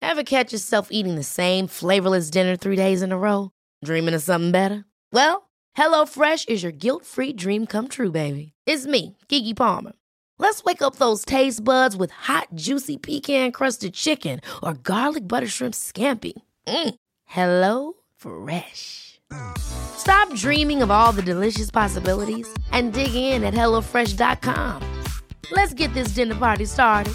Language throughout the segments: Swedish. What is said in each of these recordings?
Ever catch yourself eating the same flavorless dinner 3 days in a row? Dreaming of something better? Well, HelloFresh is your guilt-free dream come true, baby. It's me, Keke Palmer. Let's wake up those taste buds with hot, juicy pecan-crusted chicken or garlic butter shrimp scampi. Hello Fresh. Stop dreaming of all the delicious possibilities and dig in at HelloFresh.com. Let's get this dinner party started.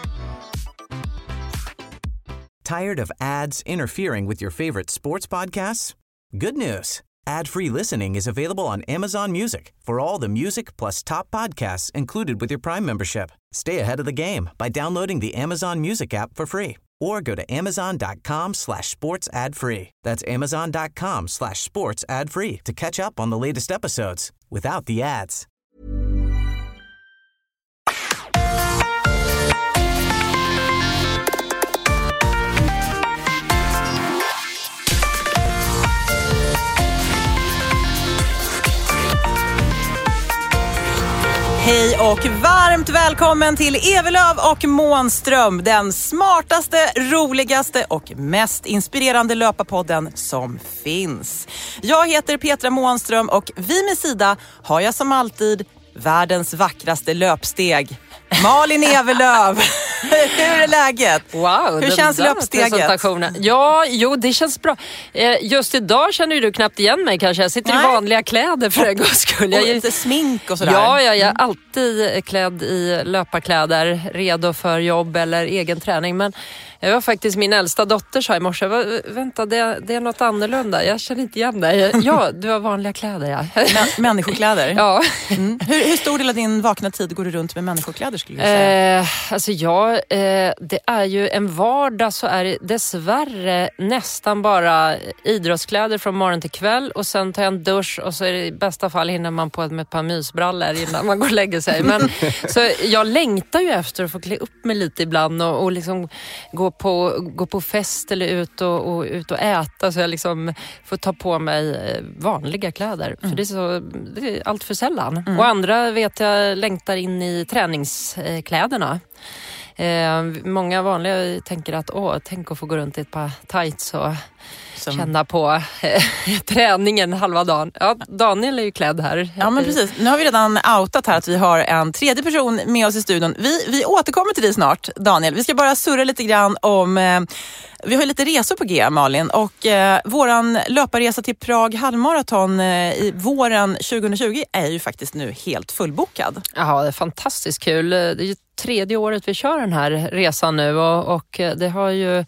Tired of ads interfering with your favorite sports podcasts? Good news. Ad-free listening is available on Amazon Music for all the music plus top podcasts included with your Prime membership. Stay ahead of the game by downloading the Amazon Music app for free or go to amazon.com/sports ad free. That's amazon.com/sports ad free to catch up on the latest episodes without the ads. Hej och varmt välkommen till Evelöv och Månström, den smartaste, roligaste och mest inspirerande löparpodden som finns. Jag heter Petra Månström och vid min sida har jag som alltid världens vackraste löpsteg, Malin Evelöv. Hur är läget? Wow, hur känns löpsteget? Ja, det känns bra. Just idag känner du knappt igen mig kanske. Jag sitter i vanliga kläder för en gångs skull. Och lite smink och sådär. Ja, jag är alltid klädd i löparkläder, redo för jobb eller egen träning. Men jag var faktiskt min äldsta dotter sa i morse, vänta, det är något annorlunda. Jag känner inte igen dig. Ja, du har vanliga kläder, ja. Människokläder? Ja. Mm. Hur stor del av din vakna tid går du runt med människokläder skulle du säga? Alltså det är ju en vardag så är det dessvärre nästan bara idrottskläder från morgon till kväll och sen tar jag en dusch och så är det i bästa fall hinner man på med ett par mysbrallor innan man går och lägger sig. Men, så jag längtar ju efter att få klä upp mig lite ibland och liksom gå på fest eller ut och äta så jag liksom får ta på mig vanliga kläder. För det är allt för sällan. Och andra vet jag längtar in i träningskläderna. Många vanliga tänker att tänk att få gå runt i ett par tights och känna på träningen halva dagen. Ja, Daniel är ju klädd här. Ja, men precis. Nu har vi redan outat här att vi har en tredje person med oss i studion. Vi återkommer till dig snart, Daniel. Vi ska bara surra lite grann om... Vi har lite resor på G, Malin. Och våran löparresa till Prag halvmaraton i våren 2020 är ju faktiskt nu helt fullbokad. Ja, det är fantastiskt kul. Det är ju 3:e året vi kör den här resan nu och det har ju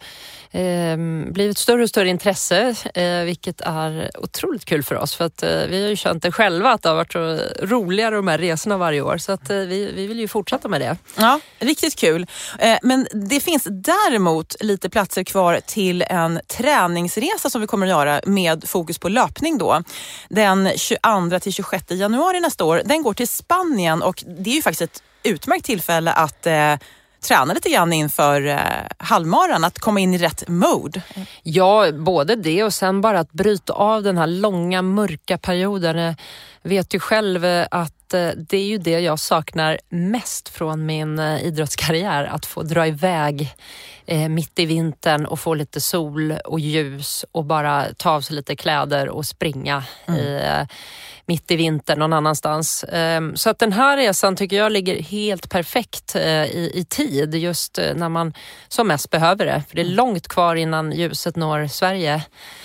blivit större och större intresse, vilket är otroligt kul för oss för att vi har ju känt det själva att det har varit så roligare de här resorna varje år så att vi vill ju fortsätta med det. Ja, riktigt kul. Men det finns däremot lite platser kvar till en träningsresa som vi kommer att göra med fokus på löpning då. Den 22 till 26 januari nästa år. Den går till Spanien och det är ju faktiskt ett utmärkt tillfälle att träna lite grann inför halvmaran, att komma in i rätt mode. Ja, både det och sen bara att bryta av den här långa mörka perioden. Jag vet ju själv att det är ju det jag saknar mest från min idrottskarriär, att få dra iväg mitt i vintern och få lite sol och ljus och bara ta av sig lite kläder och springa mitt i vintern någon annanstans. Så att den här resan tycker jag ligger helt perfekt i tid just när man som mest behöver det. För det är långt kvar innan ljuset når Sverige.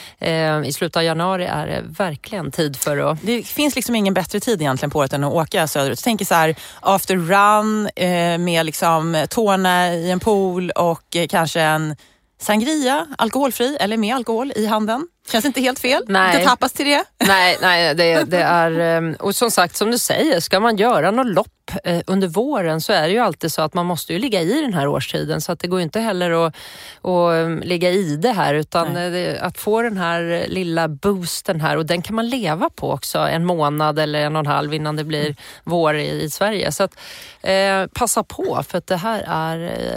I slutet av januari är det verkligen tid för att... Det finns liksom ingen bättre tid egentligen på året än att åka söderut. Jag tänker så här, after run med liksom tårna i en pool och kanske en sangria, alkoholfri eller med alkohol i handen. Känns inte helt fel. Nej. Det tappas till det. Nej, det är... Och som sagt, som du säger, ska man göra något lopp under våren så är det ju alltid så att man måste ju ligga i den här årstiden. Så att det går inte heller att ligga i det här utan att få den här lilla boosten här. Och den kan man leva på också en månad eller 1,5 innan det blir vår i Sverige. Så att passa på för att det här är...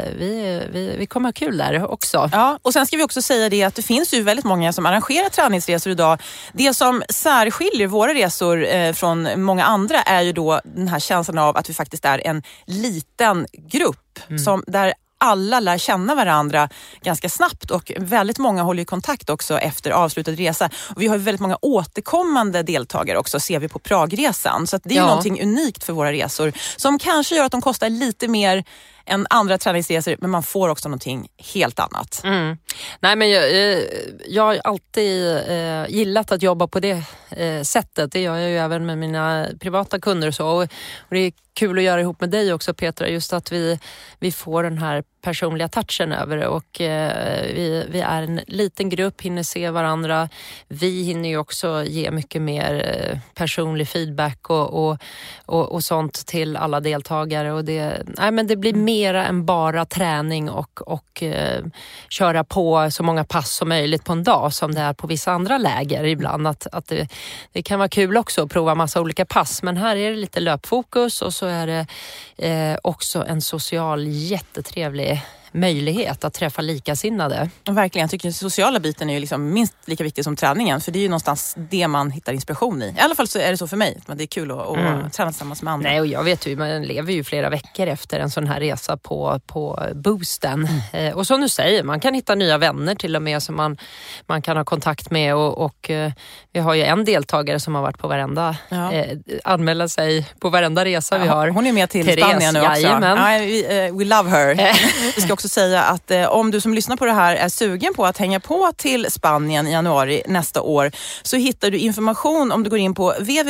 Vi kommer ha kul där också. Ja, och sen ska vi också säga det att det finns ju väldigt många som arrangerar träningsresor idag. Det som särskiljer våra resor från många andra är ju då den här känslan av att vi faktiskt är en liten grupp som där alla lär känna varandra ganska snabbt och väldigt många håller ju kontakt också efter avslutad resa. Och vi har väldigt många återkommande deltagare också, ser vi på Pragresan. Så att det är ju någonting unikt för våra resor som kanske gör att de kostar lite mer än andra träningsresor, men man får också någonting helt annat. Nej, men jag har alltid gillat att jobba på det sättet. Det gör jag ju även med mina privata kunder och så. Och det är kul att göra ihop med dig också, Petra, just att vi får den här personliga touchen över det. Och vi är en liten grupp, hinner se varandra. Vi hinner ju också ge mycket mer personlig feedback och sånt till alla deltagare. Och det blir mera än bara träning och köra på så många pass som möjligt på en dag som det är på vissa andra läger ibland. Att det kan vara kul också att prova massa olika pass, men här är det lite löpfokus och så är det också en social jättetrevlig möjlighet att träffa likasinnade. Verkligen, jag tycker den sociala biten är ju liksom minst lika viktig som träningen, för det är ju någonstans det man hittar inspiration i. I alla fall så är det så för mig, men det är kul att träna tillsammans med andra. Nej, och jag vet ju, man lever ju flera veckor efter en sån här resa på boosten. Och som du säger, man kan hitta nya vänner till och med som man kan ha kontakt med och vi har ju en deltagare som har varit på varenda anmäla sig på varenda resa vi har. Hon är med till Spanien nu också. We love her. Vi ska också säga att om du som lyssnar på det här är sugen på att hänga på till Spanien i januari nästa år, så hittar du information om du går in på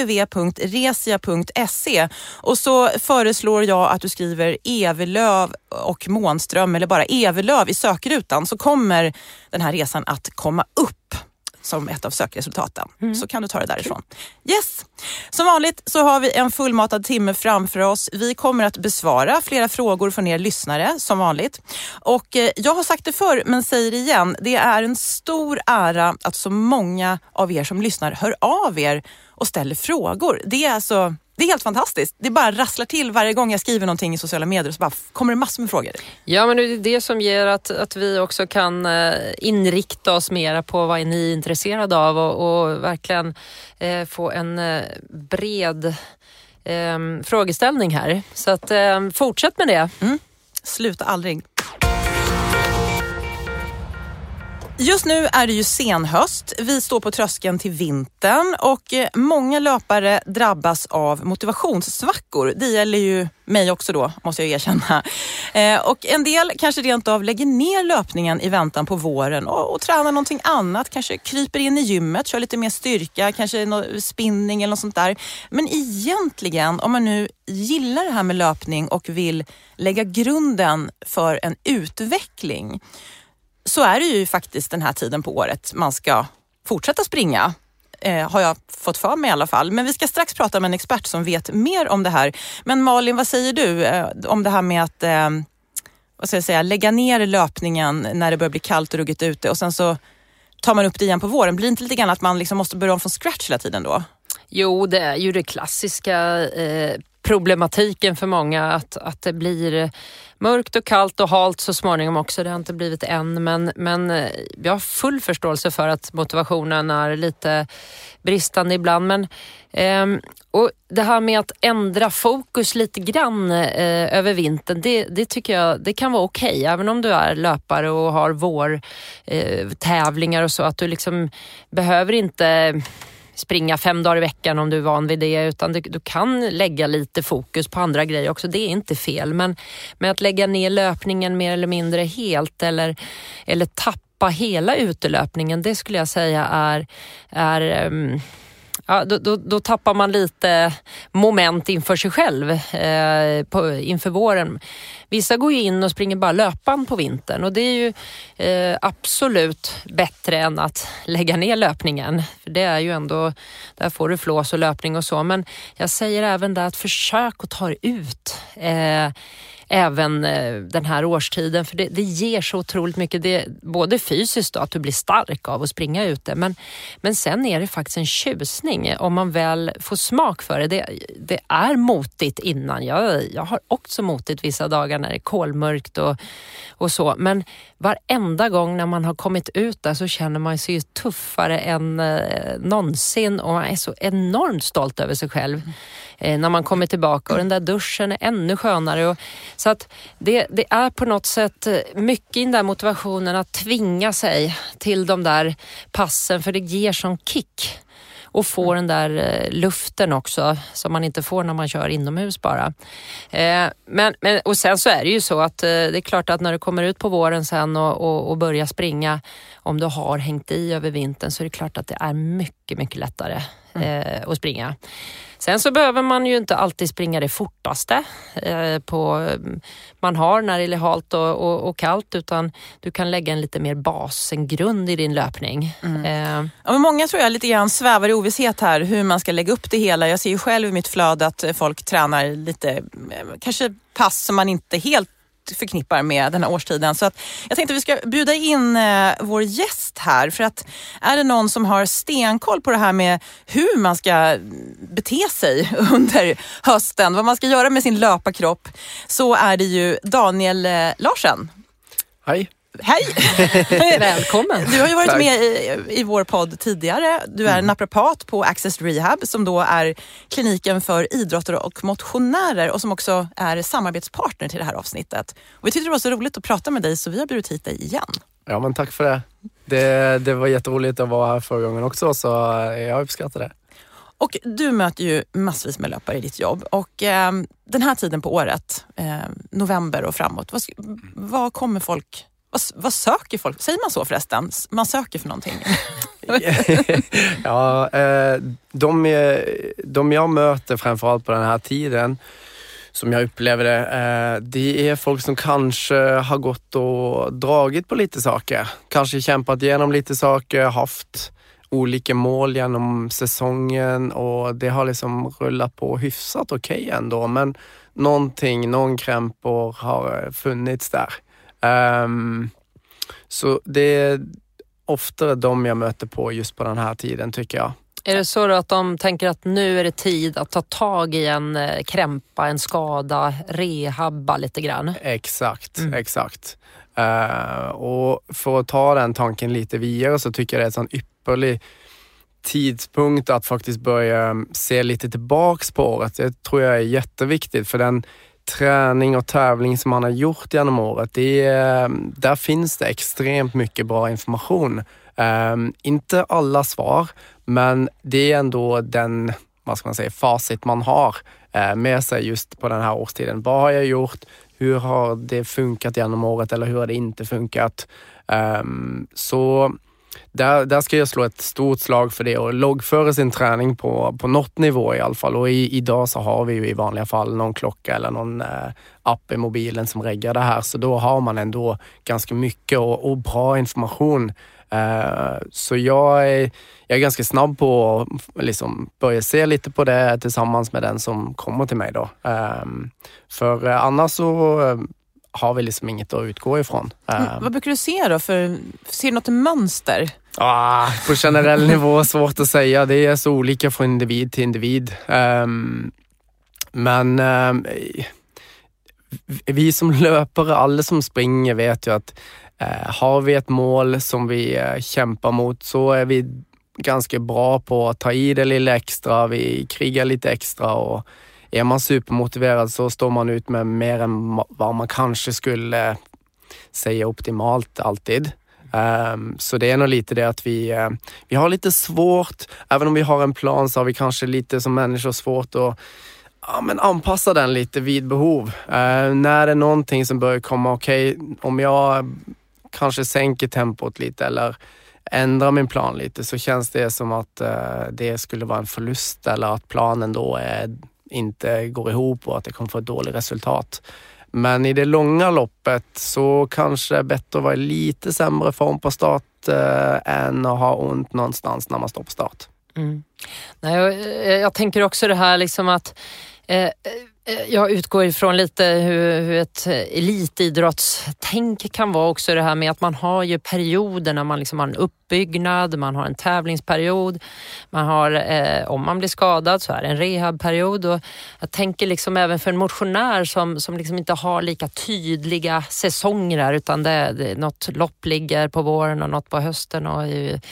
www.resia.se och så föreslår jag att du skriver Evelöv och Månström eller bara Evelöv i sökrutan, så kommer den här resan att komma upp som ett av sökresultaten. Så kan du ta det därifrån. Yes! Som vanligt så har vi en fullmatad timme framför oss. Vi kommer att besvara flera frågor från er lyssnare som vanligt. Och jag har sagt det förr men säger det igen. Det är en stor ära att så många av er som lyssnar hör av er och ställer frågor. Det är helt fantastiskt. Det bara rasslar till varje gång jag skriver någonting i sociala medier, så bara kommer det massor med frågor. Ja, men det är det som ger att vi också kan inrikta oss mera på vad ni är intresserade av och verkligen få en bred frågeställning här. Så att fortsätt med det. Sluta aldrig. Just nu är det ju senhöst, vi står på tröskeln till vintern och många löpare drabbas av motivationssvackor. Det gäller ju mig också då, måste jag erkänna. Och en del kanske rent av lägger ner löpningen i väntan på våren och tränar någonting annat. Kanske kryper in i gymmet, kör lite mer styrka, kanske spinning eller något sånt där. Men egentligen, om man nu gillar det här med löpning och vill lägga grunden för en utveckling, så är det ju faktiskt den här tiden på året man ska fortsätta springa. Har jag fått för mig i alla fall. Men vi ska strax prata med en expert som vet mer om det här. Men Malin, vad säger du om det här med att lägga ner löpningen när det börjar bli kallt och ruggigt ute och sen så tar man upp det igen på våren? Blir det inte lite grann att man liksom måste börja om från scratch hela tiden då? Jo, det är ju det klassiska problematiken för många att det blir mörkt och kallt och halt så småningom också. Det har inte blivit än, men jag har full förståelse för att motivationen är lite bristande ibland. Men och det här med att ändra fokus lite grann över vintern, det tycker jag det kan vara okej. Även om du är löpare och har tävlingar och så, att du liksom behöver inte springa 5 dagar i veckan om du är van vid det, utan du kan lägga lite fokus på andra grejer också. Det är inte fel, men med att lägga ner löpningen mer eller mindre helt eller tappa hela utelöpningen, det skulle jag säga då tappar man lite moment inför sig själv inför våren. Vissa går ju in och springer bara löpan på vintern och det är ju absolut bättre än att lägga ner löpningen. För det är ju ändå, där får du flås och löpning och så. Men jag säger även där att försök att ta ut även den här årstiden, för det ger så otroligt mycket. Det, både fysiskt då, att du blir stark av att springa ute, men sen är det faktiskt en tjusning om man väl får smak för det. Det är motigt innan. Jag har också motigt vissa dagar när det är kolmörkt och så, men varenda gång när man har kommit ut där så känner man sig tuffare än någonsin och man är så enormt stolt över sig själv. när man kommer tillbaka, och den där duschen är ännu skönare. Och, så att det är på något sätt mycket i den där motivationen att tvinga sig till de där passen, för det ger sån kick. Och få den där luften också som man inte får när man kör inomhus bara. Men och sen så är det ju så att det är klart att när du kommer ut på våren sen och börjar springa, om du har hängt i över vintern, så är det klart att det är mycket, mycket lättare att springa. Sen så behöver man ju inte alltid springa det fortaste man har när det är halt och kallt, utan du kan lägga en lite mer bas, en grund i din löpning. Ja, men många tror jag lite grann svävar i ovisshet här hur man ska lägga upp det hela. Jag ser ju själv i mitt flöde att folk tränar lite, kanske pass som man inte helt förknippar med den här årstiden. Så att jag tänkte att vi ska bjuda in vår gäst här, för att är det någon som har stenkoll på det här med hur man ska bete sig under hösten, vad man ska göra med sin löparkropp, så är det ju Daniel Larsen. Hej. Hej! Välkommen! Du har ju varit med i vår podd tidigare. Du är naprapat på Access Rehab, som då är kliniken för idrottare och motionärer, och som också är samarbetspartner till det här avsnittet. Och vi tyckte det var så roligt att prata med dig, så vi har bjudit hit dig igen. Ja, men tack för det. Det var jätteroligt att vara här förra gången också, så jag uppskattar det. Och du möter ju massvis med löpare i ditt jobb. Och den här tiden på året, november och framåt, vad kommer folk... Vad söker folk? Säger man så förresten? Man söker för någonting. Ja, de jag möter framförallt på den här tiden, som jag upplever det är folk som kanske har gått och dragit på lite saker. Kanske kämpat igenom lite saker, haft olika mål genom säsongen, och det har liksom rullat på hyfsat okej ändå. Men någon krämpor har funnits där. Så det är ofta de jag möter på just på den här tiden, tycker jag. Är det så då att de tänker att nu är det tid att ta tag i en krämpa, en skada, rehabba lite grann? Exakt. Och för att ta den tanken lite vidare, så tycker jag det är en sån ypperlig tidpunkt att faktiskt börja se lite tillbaks på året. Det tror jag är jätteviktigt, för den träning och tävling som man har gjort genom året, där finns det extremt mycket bra information. Inte alla svar, men det är ändå den, vad ska man säga, facit man har med sig just på den här årstiden. Vad har jag gjort? Hur har det funkat genom året, eller hur har det inte funkat? Så där ska jag slå ett stort slag för det och loggföra sin träning på något nivå i alla fall. Och idag så har vi ju i vanliga fall någon klocka eller någon app i mobilen som reggar det här. Så då har man ändå ganska mycket och bra information. Så jag är ganska snabb på att liksom börja se lite på det tillsammans med den som kommer till mig då. För annars så har vi liksom inget att utgå ifrån. Vad brukar du se då? Ser du något mönster? På generell nivå svårt att säga. Det är så olika från individ till individ. Men vi som löpare, alla som springer, vet ju att har vi ett mål som vi kämpar mot, så är vi ganska bra på att ta i det lite extra. Vi krigar lite extra, och är man supermotiverad så står man ut med mer än vad man kanske skulle säga optimalt alltid. Så det är nog lite det att vi har lite svårt, även om vi har en plan, så har vi kanske lite som människor svårt att anpassa den lite vid behov. När det är någonting som börjar komma, okej, om jag kanske sänker tempot lite eller ändrar min plan lite, så känns det som att det skulle vara en förlust, eller att planen då inte går ihop och att det kommer få ett dåligt resultat. Men i det långa loppet så kanske det är bättre att vara i lite sämre form på start än att ha ont någonstans när man står på start. Nej, jag tänker också det här liksom att Jag utgår ifrån lite hur ett elitidrottstänk kan vara också, det här med att man har ju perioder när man liksom har en uppbyggnad, man har en tävlingsperiod, man har, om man blir skadad så är det en rehabperiod, och jag tänker liksom även för en motionär som liksom inte har lika tydliga säsonger här, utan det något lopp ligger på våren och något på hösten, och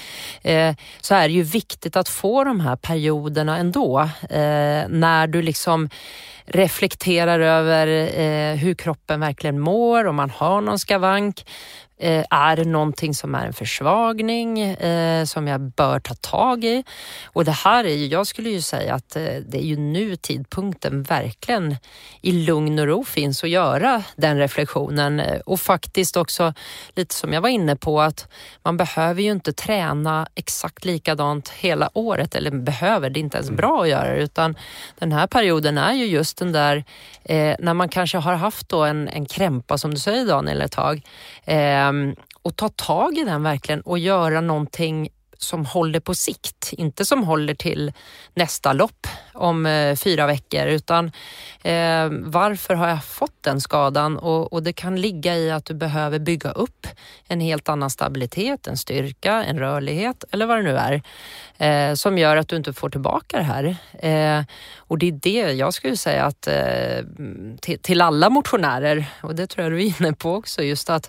så är det ju viktigt att få de här perioderna ändå, när du liksom reflekterar över hur kroppen verkligen mår, om man har någon skavank. Är det någonting som är en försvagning som jag bör ta tag i? Och det här är ju, jag skulle ju säga att det är ju nu tidpunkten verkligen i lugn och ro finns att göra den reflektionen. Och faktiskt också lite som jag var inne på, att man behöver ju inte träna exakt likadant hela året, eller behöver, det är inte ens bra att göra det, utan den här perioden är ju just den där när man kanske har haft då en krämpa som du säger, Daniel, ett tag, och ta tag i den verkligen och göra någonting som håller på sikt, inte som håller till nästa lopp om 4 veckor, utan varför har jag fått den skadan, och det kan ligga i att du behöver bygga upp en helt annan stabilitet, en styrka, en rörlighet eller vad det nu är, som gör att du inte får tillbaka det här. Och det är det jag skulle säga att till alla motionärer, och det tror jag du är inne på också, just att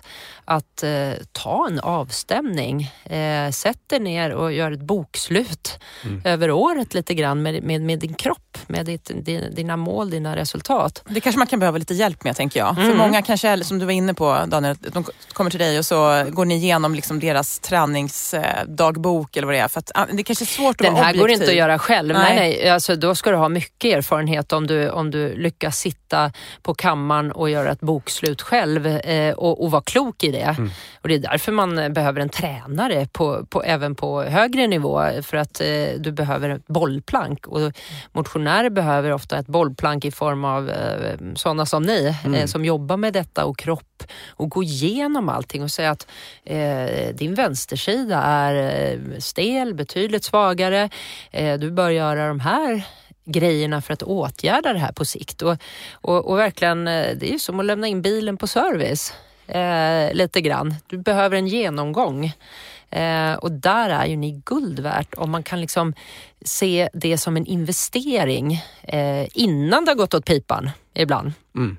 ta en avstämning, sätt dig ner och gör ett bokslut över året lite grann med din kropp, med dina mål, dina resultat. Det kanske man kan behöva lite hjälp med, tänker jag. För många kanske, som du var inne på, Daniel, de kommer till dig och så går ni igenom liksom deras träningsdagbok eller vad det är. För att det kanske är svårt att vara objektiv. Den här går inte att göra själv. Nej. Alltså, då ska du ha mycket erfarenhet om du lyckas sitta på kammaren och göra ett bokslut själv och vara klok i det. Och det är därför man behöver en tränare även på högre nivå, för att du behöver ett bollplank, och motionärer behöver ofta ett bollplank i form av sådana som ni som jobbar med detta och kropp, och gå igenom allting och säga att din vänstersida är stel, betydligt svagare, du bör göra de här grejerna för att åtgärda det här på sikt, och verkligen, det är ju som att lämna in bilen på service lite grann. Du behöver en genomgång. Och där är ju ni guld värt om man kan liksom se det som en investering innan det har gått åt pipan ibland.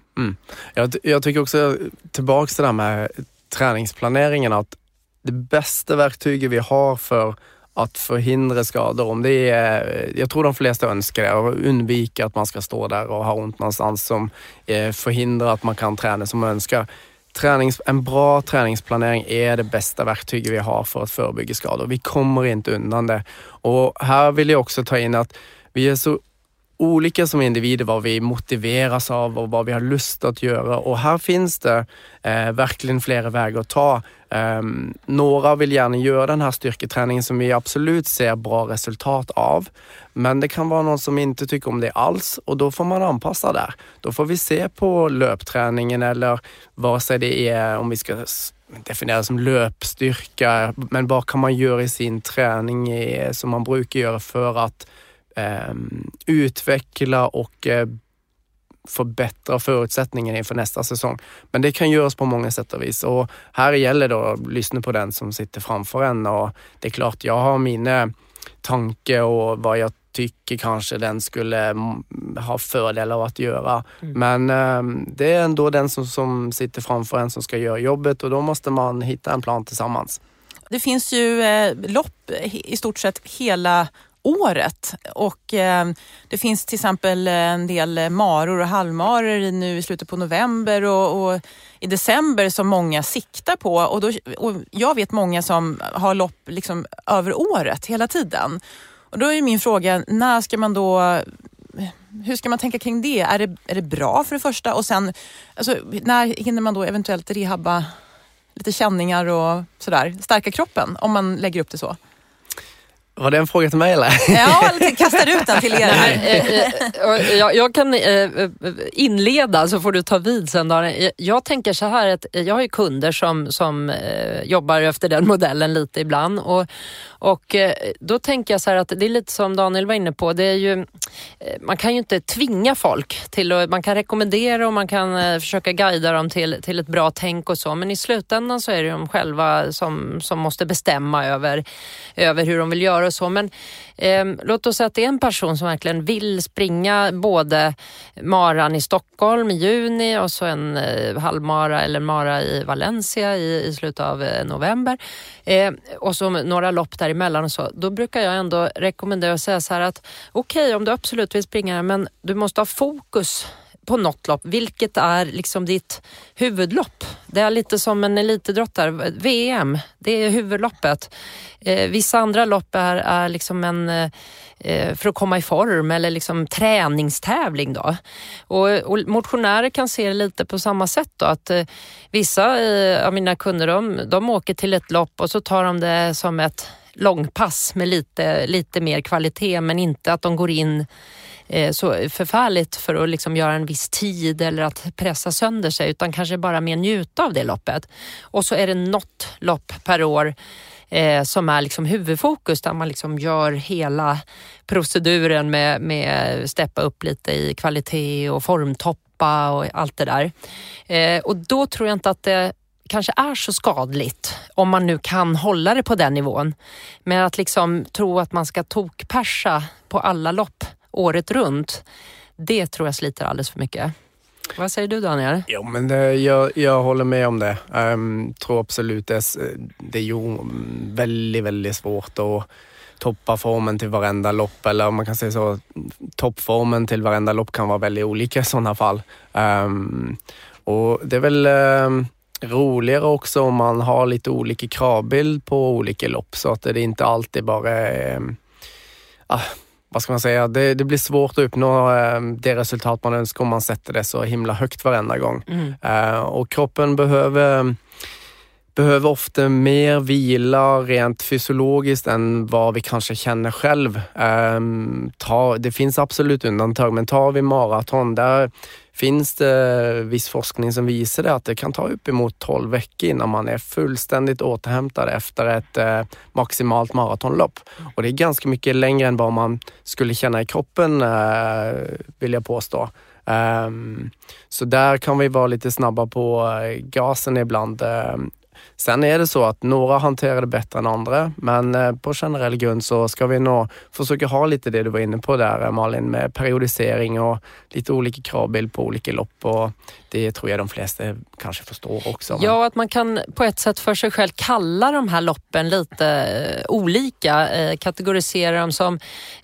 Jag tycker också tillbaka till det här med träningsplaneringen, att det bästa verktyget vi har för att förhindra skador, om det är, jag tror de flesta önskar det, och undvika att man ska stå där och ha ont någonstans, som förhindrar att man kan träna som man önskar. En bra träningsplanering är det bästa verktyget vi har för att förebygga skador. Vi kommer inte undan det. Och här vill jag också ta in att vi är så olika som individer, vad vi motiveras av och vad vi har lust att göra. Och här finns det verkligen flera vägar att ta. Några vill gärna göra den här styrketräningen som vi absolut ser bra resultat av. Men det kan vara någon som inte tycker om det alls, och då får man anpassa där. Då får vi se på löpträningen, eller vare sig det är, om vi ska definiera som löpstyrka, men vad kan man göra i sin träning som man brukar göra för att utveckla och förbättra förutsättningarna inför nästa säsong. Men det kan göras på många sätt och vis, och här gäller då att lyssna på den som sitter framför en, och det är klart jag har mina tankar och vad jag tycker kanske den skulle ha fördelar av att göra. Men det är ändå den som sitter framför en som ska göra jobbet, och då måste man hitta en plan tillsammans. Det finns ju lopp i stort sett hela året, och det finns till exempel en del maror och halvmaror nu i slutet på november och i december som många siktar på, och jag vet många som har lopp liksom över året hela tiden. Och då är min fråga, när ska man då, hur ska man tänka kring det? Är det bra för det första, och sen alltså, när hinner man då eventuellt rehabba lite känningar och sådär, stärka kroppen om man lägger upp det så? Var det en fråga till mig eller? Ja, eller kastar ut den till er. Jag kan inleda så får du ta vid sen. Jag tänker så här att jag har ju kunder som jobbar efter den modellen lite ibland och då tänker jag så här att det är lite som Daniel var inne på. Det är ju, man kan ju inte tvinga folk till, man kan rekommendera och man kan försöka guida dem till ett bra tänk och så, men i slutändan så är det de själva som måste bestämma över hur de vill göra och så. Men låt oss säga att det är en person som verkligen vill springa både maran i Stockholm i juni och så en halvmara eller mara i Valencia i slutet av november och så några lopp däremellan och så. Då brukar jag ändå rekommendera att säga så här att okej, om du absolut vill springa, men du måste ha fokus på något lopp, vilket är liksom ditt huvudlopp. Det är lite som en elitidrottare. VM, det är huvudloppet. Vissa andra lopp är liksom en för att komma i form eller liksom träningstävling då. Och motionärer kan se det lite på samma sätt då, att vissa av mina kunder de åker till ett lopp och så tar de det som ett långpass med lite mer kvalitet, men inte att de går in så förfärligt för att liksom göra en viss tid eller att pressa sönder sig, utan kanske bara mer njuta av det loppet. Och så är det något lopp per år som är liksom huvudfokus, där man liksom gör hela proceduren med steppa upp lite i kvalitet och formtoppa och allt det där. Och då tror jag inte att det kanske är så skadligt om man nu kan hålla det på den nivån. Men att liksom tro att man ska tokpersa på alla lopp året runt, det tror jag sliter alldeles för mycket. Vad säger du, Daniel? Jo, men jag håller med om det. Tror absolut det är ju väldigt, väldigt svårt att toppa formen till varenda lopp, eller man kan säga så, toppformen till varenda lopp kan vara väldigt olika i sådana fall. Och det är väl roligare också om man har lite olika kravbild på olika lopp, så att det inte alltid bara vad ska man säga, det blir svårt att uppnå det resultat man önskar om man sätter det så himla högt varenda gång. Och kroppen behöver ofta mer vila rent fysiologiskt än vad vi kanske känner själv. Det finns absolut undantag, men tar vi maraton, där finns det viss forskning som visar det, att det kan ta uppemot 12 veckor innan man är fullständigt återhämtad efter ett maximalt maratonlopp. Och det är ganska mycket längre än vad man skulle känna i kroppen, vill jag påstå. Så där kan vi vara lite snabba på gasen ibland. Sen är det så att några hanterar det bättre än andra, men på generell grund så ska vi nog försöka ha lite det du var inne på där, Malin, med periodisering och lite olika kravbild på olika lopp, och det tror jag de flesta kanske förstår också. Ja, att man kan på ett sätt för sig själv kalla de här loppen lite olika, kategorisera dem som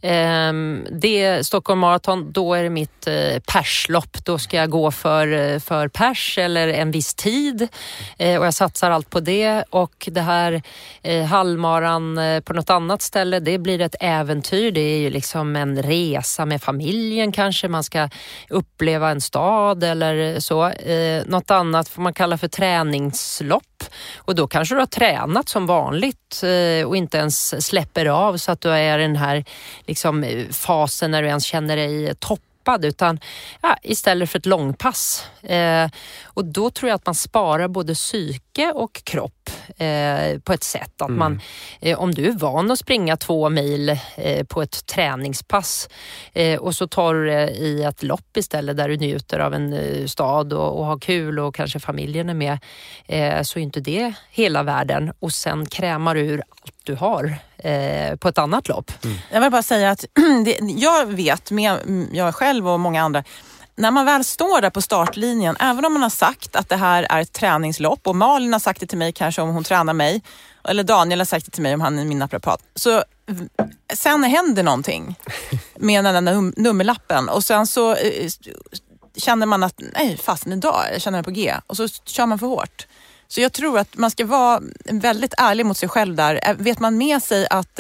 det Stockholm Marathon, då är det mitt perslopp, då ska jag gå för pers eller en viss tid, och jag satsar allt på det. Och det här halvmaran på något annat ställe, det blir ett äventyr, det är ju liksom en resa med familjen kanske, man ska uppleva en stad eller så. Något annat får man kalla för träningslopp, och då kanske du har tränat som vanligt och inte ens släpper av så att du är i den här liksom fasen när du ens känner dig toppad, utan istället för ett långpass. Och då tror jag att man sparar både psyke och kropp på ett sätt att man, om du är van att springa 2 mil på ett träningspass och så tar du det i ett lopp istället där du njuter av en stad och har kul och kanske familjen är med, så är inte det hela världen, och sen krämar ur allt du har på ett annat lopp. Jag vill bara säga att jag vet, med jag själv och många andra, när man väl står där på startlinjen, även om man har sagt att det här är ett träningslopp, och Malin har sagt det till mig kanske om hon tränar mig, eller Daniel har sagt det till mig om han är min naprapat, så sen händer någonting med den där nummerlappen, och sen så känner man att nej, fasen idag, jag känner mig på G, och så kör man för hårt. Så jag tror att man ska vara väldigt ärlig mot sig själv där. Vet man med sig att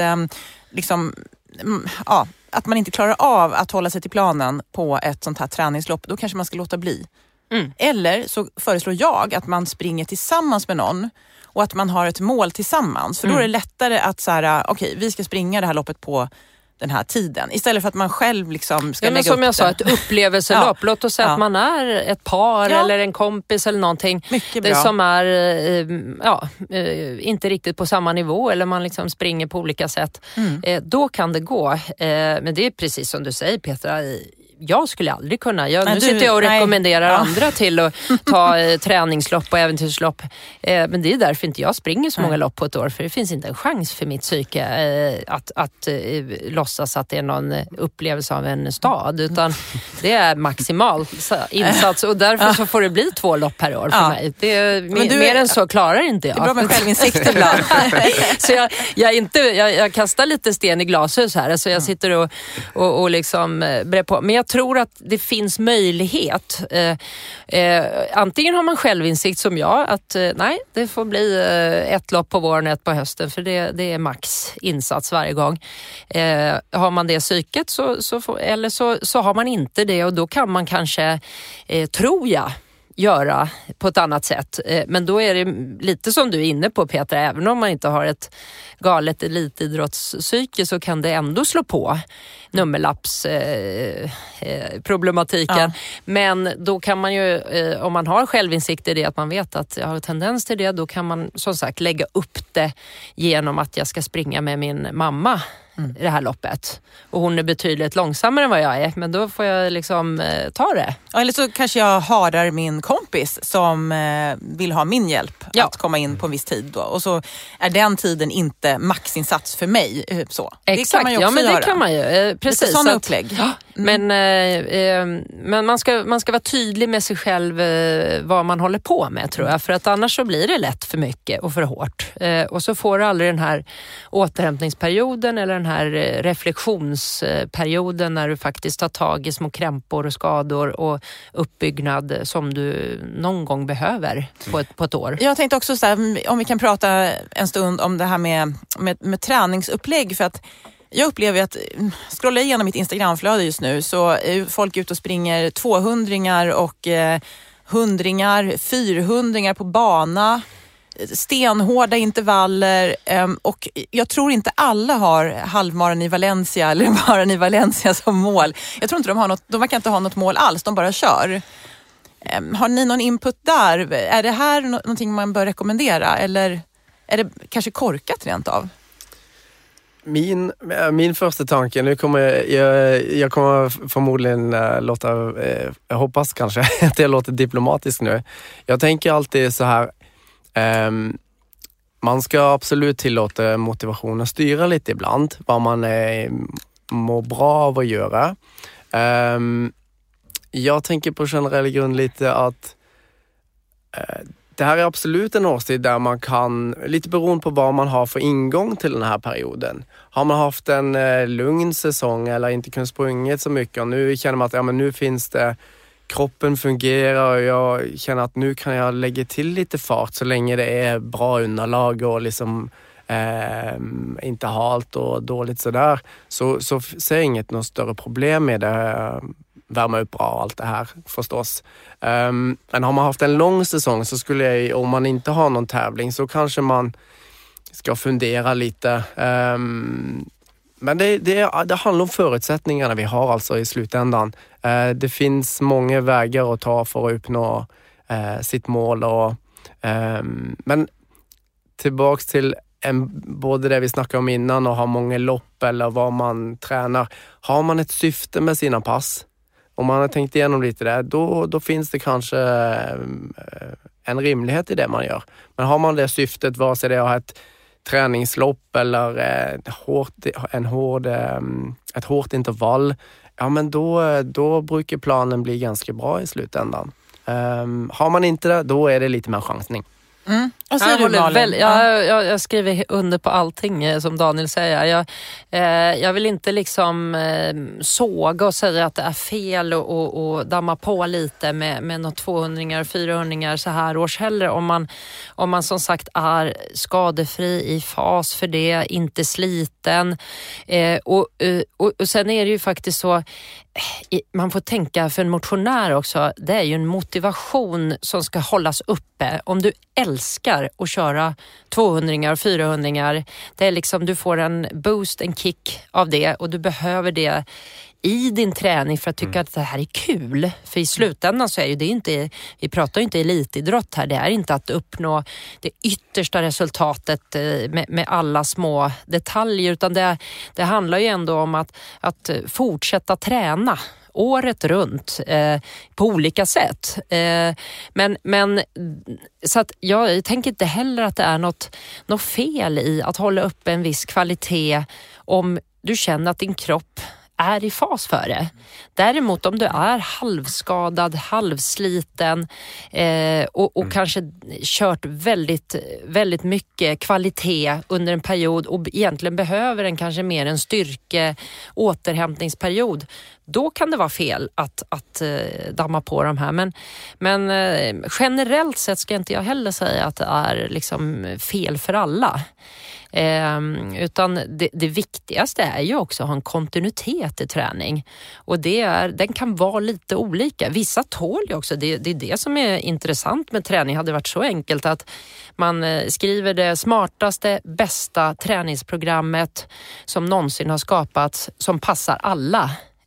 att man inte klarar av att hålla sig till planen på ett sånt här träningslopp, då kanske man ska låta bli. Eller så föreslår jag att man springer tillsammans med någon och att man har ett mål tillsammans. För då är det lättare att så här, okej, vi ska springa det här loppet på den här tiden. Istället för att man själv liksom ska lägga upp det. Som jag sa, ett upplevelselopp. Låt oss säga att man är ett par eller en kompis eller någonting. Mycket bra. Det som är inte riktigt på samma nivå eller man liksom springer på olika sätt. Då kan det gå. Men det är precis som du säger, Petra. Jag skulle aldrig kunna. Nu sitter jag och rekommenderar andra till att ta träningslopp och äventyrslopp. Men det är därför inte jag springer så många lopp på ett år. För det finns inte en chans för mitt psyke att låtsas att det är någon upplevelse av en stad. Utan det är maximal insats. Och därför så får det bli 2 lopp per år för mig. Mer än så klarar inte jag. Det är bra med självinsikt ibland. Så jag kastar lite sten i glashus här. Så jag sitter och liksom brer på. Men jag tror att det finns möjlighet. Antingen har man självinsikt som jag att nej, det får bli 1 lopp på våren och 1 på hösten för det är max insats varje gång. Har man det psyket så har man inte det och då kan man kanske, tror jag, göra på ett annat sätt. Men då är det lite som du är inne på, Petra, även om man inte har ett galet elitidrottspsyke så kan det ändå slå på nummerlappsproblematiken. Men då kan man ju, om man har självinsikt i det, att man vet att jag har tendens till det, då kan man som sagt lägga upp det genom att jag ska springa med min mamma i det här loppet. Och hon är betydligt långsammare än vad jag är, men då får jag liksom ta det. Eller så kanske jag harar min kompis som vill ha min hjälp att komma in på en viss tid då. Och så är den tiden inte maxinsats för mig. Så. Exakt, det kan man ju också göra. Det kan man ju. Precis. Lite sådana upplägg. Men man ska vara tydlig med sig själv vad man håller på med, tror jag. För att annars så blir det lätt för mycket och för hårt. Och så får du aldrig den här återhämtningsperioden eller den här reflektionsperioden när du faktiskt tar tag i små krämpor och skador och uppbyggnad som du någon gång behöver på ett år. Jag tänkte också så här, om vi kan prata en stund om det här med träningsupplägg, för att jag upplever att scrollar igenom mitt Instagramflöde just nu så är folk ute och springer 200-ringar och 100-ringar, 400-ringar på bana, stenhårda intervaller, och jag tror inte alla har halvmaran i Valencia eller maran i Valencia som mål. Jag tror inte de verkar inte ha något mål alls, de bara kör. Har ni någon input där? Är det här någonting man bör rekommendera eller är det kanske korkat rent av? Min första tanke, nu kommer jag kommer förmodligen låta, jag hoppas kanske att jag låter diplomatisk nu. Jag tänker alltid så här, man ska absolut tillåta motivationen styra lite ibland, vad man mår bra av att göra. Jag tänker på generell grund lite att det här är absolut en årstid där man kan, lite beroende på vad man har för ingång till den här perioden. Har man haft en lugn säsong eller inte kunnat sprungit så mycket och nu känner man att nu finns det, kroppen fungerar och jag känner att nu kan jag lägga till lite fart så länge det är bra underlag och liksom inte halt och dåligt sådär. Så ser jag inget något större problem med det. Värma upp bra och allt det här förstås. Men har man haft en lång säsong så skulle jag, om man inte har någon tävling så kanske man ska fundera lite. Men det handlar om förutsättningarna vi har alltså i slutändan. Det finns många vägar att ta för att uppnå sitt mål. Men tillbaks till både det vi snackade om innan och ha många lopp eller vad man tränar. Har man ett syfte med sina pass, om man har tänkt igenom lite där, då finns det kanske en rimlighet i det man gör. Men har man det syftet, vare sig det är ett träningslopp eller ett hårt intervall, ja men då brukar planen bli ganska bra i slutändan. Har man inte det, då är det lite mer chansning. Vad säger du, Malin? Jag skriver under på allting som Daniel säger. Jag vill inte liksom såga och säga att det är fel och damma på lite med något 200-ringar, 400-ringar så här års heller. Om man som sagt är skadefri i fas för det, inte sliten. Och sen är det ju faktiskt så, man får tänka för en motionär också, det är ju en motivation som ska hållas uppe. Om du älskar att köra 200-ringar och 400-ringar, det är liksom, du får en boost, en kick av det och du behöver det i din träning för att tycka att det här är kul. För i slutändan så är ju det inte, vi pratar ju inte elitidrott här, det är inte att uppnå det yttersta resultatet med alla små detaljer, utan det handlar ju ändå om att fortsätta träna året runt på olika sätt. Men så att jag tänker inte heller att det är något fel i att hålla upp en viss kvalitet om du känner att din kropp är i fas för det. Däremot om du är halvskadad, halvsliten och kanske kört väldigt, väldigt mycket kvalitet under en period och egentligen behöver en kanske mer en återhämtningsperiod, då kan det vara fel att damma på de här. Men generellt sett ska inte jag heller säga att det är liksom fel för alla. Utan det viktigaste är ju också att ha en kontinuitet i träning, och den kan vara lite olika. Vissa tål ju också, det är det som är intressant med träning. Hade det varit så enkelt att man skriver det smartaste, bästa träningsprogrammet som någonsin har skapats, som passar alla,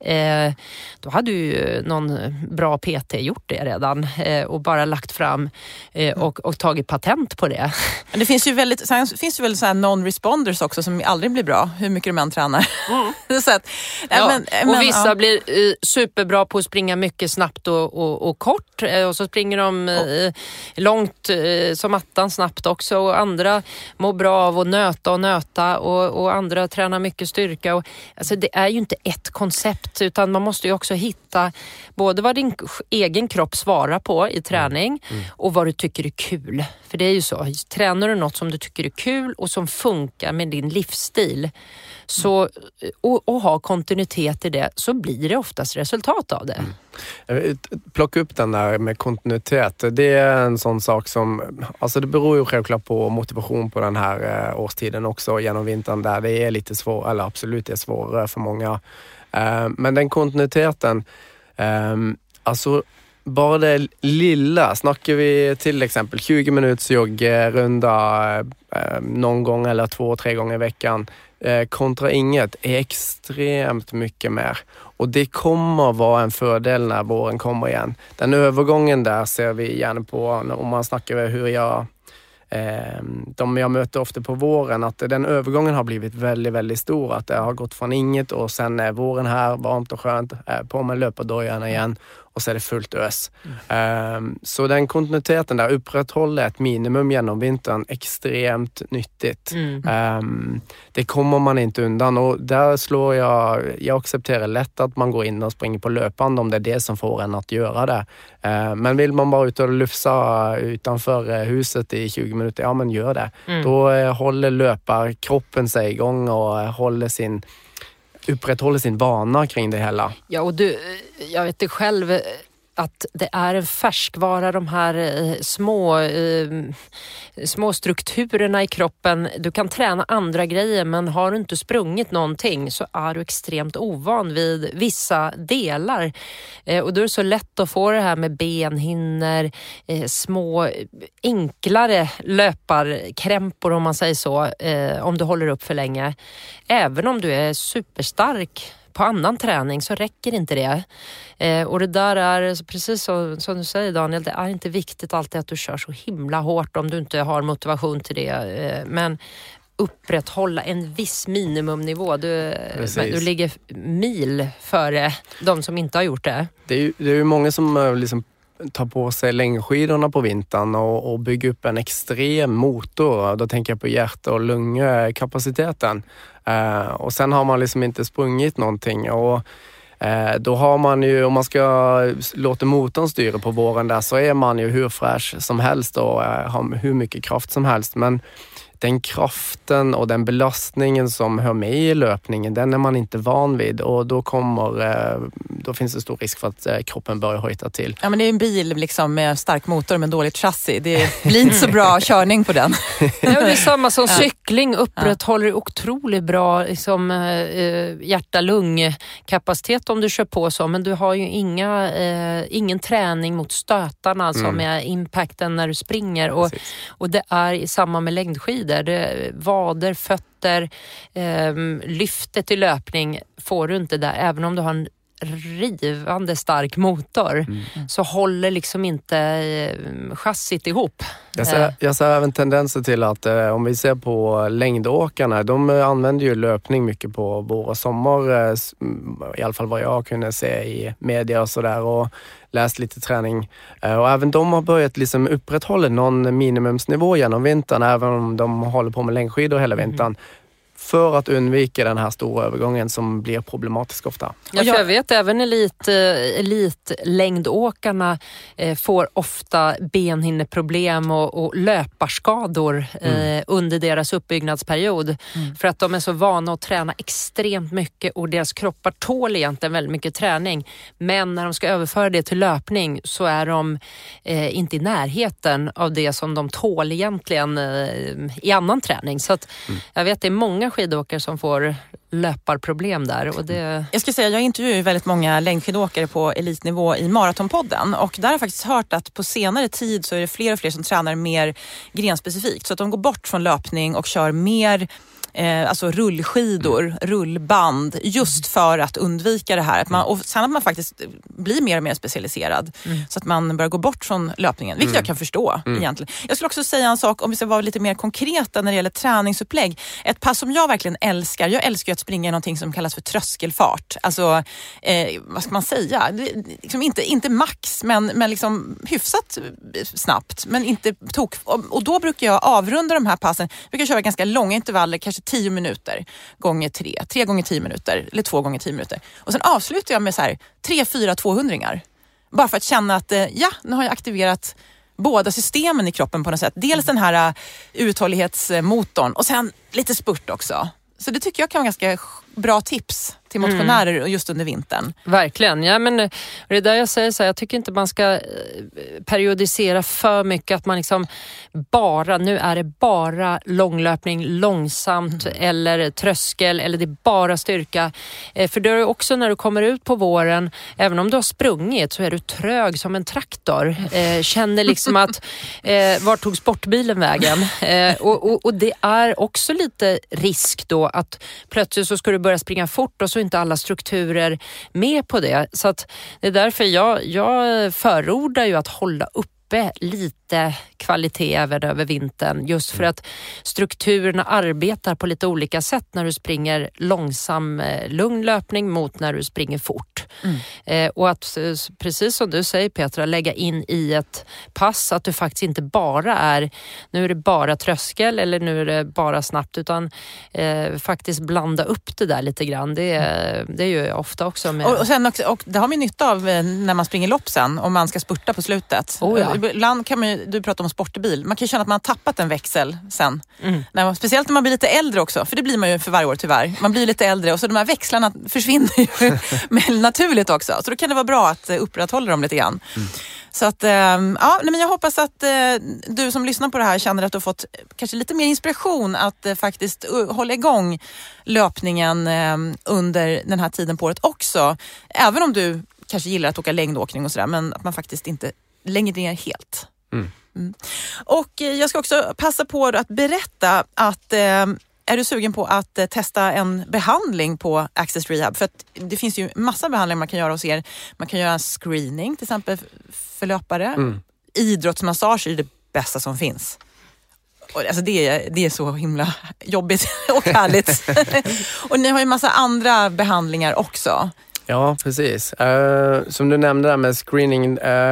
då hade ju någon bra PT gjort det redan och bara lagt fram och tagit patent på det. Men det finns ju väldigt så här non-responders också som aldrig blir bra, hur mycket de än tränar. Så att, och vissa blir superbra på att springa mycket snabbt och kort, och så springer de långt som attan snabbt också, och andra mår bra av att nöta och andra tränar mycket styrka. Och, alltså, det är ju inte ett koncept, utan man måste ju också hitta både vad din egen kropp svarar på i träning och vad du tycker är kul. För det är ju så, tränar du något som du tycker är kul och som funkar med din livsstil, så, och ha kontinuitet i det, så blir det oftast resultat av det. Plocka upp den där med kontinuitet. Det är en sån sak som, alltså det beror ju självklart på motivation på den här årstiden också, genom vintern där det är lite svårt, eller absolut är svårare för många. Men den kontinuiteten, alltså bara det lilla, snackar vi till exempel 20 minuters joggrunda någon gång eller 2-3 gånger i veckan kontra inget, är extremt mycket mer. Och det kommer vara en fördel när våren kommer igen. Den övergången där ser vi gärna på, om man snackar hur jag möter ofta på våren, att den övergången har blivit väldigt, väldigt stor, att det har gått från inget och sen är våren här, varmt och skönt, på med löpardojorna igen och så är det fullt ös. Så den kontinuiteten där upprätthåller ett minimum genom vintern extremt nyttigt. Det kommer man inte undan, och där slår jag accepterar lätt att man går in och springer på löpband om det är det som får en att göra det. Men vill man bara ut och lufsa utanför huset i 20 minuter, ja men gör det. Då håller löparkroppen sig igång och upprätthåller sin vana kring det hela. Ja, och jag vet det själv att det är en färskvara, de här små strukturerna i kroppen. Du kan träna andra grejer, men har du inte sprungit någonting så är du extremt ovan vid vissa delar. Och då är det så lätt att få det här med benhinnor, små enklare löparkrämpor om man säger så, om du håller upp för länge. Även om du är superstark på annan träning så räcker inte det. Och det där är precis som du säger, Daniel, det är inte viktigt alltid att du kör så himla hårt om du inte har motivation till det. Men upprätthålla en viss minimumnivå. Du ligger mil före de som inte har gjort det. Det är ju många som liksom tar på sig längdskidorna på vintern och bygger upp en extrem motor. Då tänker jag på hjärt- och lungkapaciteten. Och sen har man liksom inte sprungit någonting. Och Då har man ju, om man ska låta motorn styra på våren där, så är man ju hur fräsch som helst och har hur mycket kraft som helst. Men den kraften och den belastningen som hör med i löpningen, den är man inte van vid, och då finns det stor risk för att kroppen börjar hojta till. Ja, men det är en bil liksom med stark motor men dåligt chassi. Det blir inte så bra körning på den. Ja, det är samma som cykling, upprätthåller otroligt bra liksom, hjärta-lung-kapacitet om du kör på så, men du har ju ingen träning mot stötarna, alltså med impacten när du springer, och det är samma med längdskidor. Vader, fötter, lyftet i löpning får du inte där, även om du har en rivande stark motor, så håller liksom inte chassit ihop. Jag ser även tendenser till att om vi ser på längdåkarna, de använder ju löpning mycket på vår och sommar, i alla fall vad jag kunde se i media och sådär, och läst lite träning. Och även de har börjat liksom upprätthålla någon minimumsnivå genom vintern, även om de håller på med längdskidor hela vintern. För att undvika den här stora övergången som blir problematisk ofta. Ja, för jag vet även elitlängdåkarna får ofta benhinneproblem och löparskador under deras uppbyggnadsperiod. För att de är så vana att träna extremt mycket och deras kroppar tål egentligen väldigt mycket träning. Men när de ska överföra det till löpning så är de inte i närheten av det som de tål egentligen i annan träning. Så att jag vet det är många skidåkare som får löparproblem där. Och det... Jag ska säga, jag intervjuar väldigt många längdskidåkare på elitnivå i Maratonpodden, och där har jag faktiskt hört att på senare tid så är det fler och fler som tränar mer grenspecifikt, så att de går bort från löpning och kör mer alltså rullskidor, rullband, just för att undvika det här. Och sen att man faktiskt blir mer och mer specialiserad, så att man börjar gå bort från löpningen, vilket jag kan förstå egentligen. Jag skulle också säga en sak, om vi ska vara lite mer konkreta när det gäller träningsupplägg. Ett pass som jag verkligen älskar, jag älskar att springa i någonting som kallas för tröskelfart. Alltså, vad ska man säga? Liksom inte max, men liksom hyfsat snabbt, men inte tok. Och då brukar jag avrunda de här passen. Jag brukar köra ganska långa intervaller, kanske 10 minuter gånger 3 gånger 10 minuter eller 2 gånger 10 minuter. Och sen avslutar jag med så här 3-4 200-ringar. Bara för att känna att nu har jag aktiverat båda systemen i kroppen på något sätt. Dels den här uthållighetsmotorn och sen lite spurt också. Så det tycker jag kan vara ganska bra tips till motionärer just under vintern. Verkligen, ja, men det är där jag säger så här, jag tycker inte man ska periodisera för mycket, att man liksom nu är det bara långlöpning långsamt eller tröskel, eller det är bara styrka. För det är också när du kommer ut på våren, även om du har sprungit, så är du trög som en traktor. Känner liksom att var tog sportbilen vägen? Och det är också lite risk då att plötsligt så ska du börja springa fort och så är inte alla strukturer med på det. Så att det är därför jag förordar ju att hålla uppe lite kvalitet även över vintern, just för att strukturerna arbetar på lite olika sätt när du springer långsam lugn löpning mot när du springer fort. Och att, precis som du säger Petra, lägga in i ett pass att du faktiskt inte bara är, nu är det bara tröskel eller nu är det bara snabbt, utan faktiskt blanda upp det där lite grann. Det är ju ofta också med... Och sen också, och det har man nytta av när man springer lopp sen, om man ska spurta på slutet. Ibland kan man ju, du pratar om sportbil, man kan ju känna att man har tappat en växel sen. Speciellt när man blir lite äldre också, för det blir man ju för varje år tyvärr. Man blir lite äldre och så de här växlarna försvinner ju men naturligt också. Så då kan det vara bra att upprätthålla dem lite grann. Så att, men jag hoppas att du som lyssnar på det här känner att du har fått kanske lite mer inspiration att faktiskt hålla igång löpningen under den här tiden på året också. Även om du kanske gillar att åka längdåkning och sådär, men att man faktiskt inte längre ner helt. Och jag ska också passa på att berätta att är du sugen på att testa en behandling på Access Rehab? För att det finns ju massa behandlingar man kan göra hos er. Man kan göra en screening till exempel för löpare. Idrottsmassage är det bästa som finns. Och alltså det är så himla jobbigt och härligt. Och ni har ju massa andra behandlingar också. Ja, precis. Som du nämnde där med screening,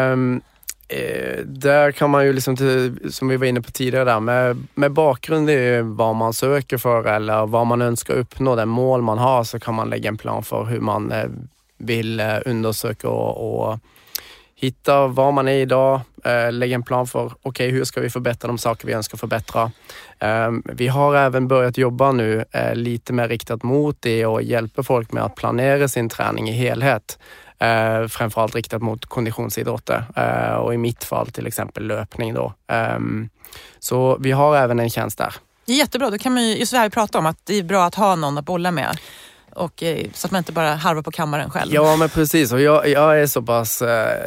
där kan man ju liksom, som vi var inne på tidigare där, med bakgrund i vad man söker för eller vad man önskar uppnå, den mål man har, så kan man lägga en plan för hur man vill undersöka och hitta var man är idag, lägga en plan för hur ska vi förbättra de saker vi önskar förbättra. Vi har även börjat jobba nu lite mer riktat mot det och hjälper folk med att planera sin träning i helhet. Framförallt riktat mot konditionsidrotter och i mitt fall till exempel löpning då. Så vi har även en tjänst där. Det är jättebra, då kan man ju just det här prata om att det är bra att ha någon att bolla med. Och, så att man inte bara harvar på kammaren själv. Ja, men precis. Och jag är så pass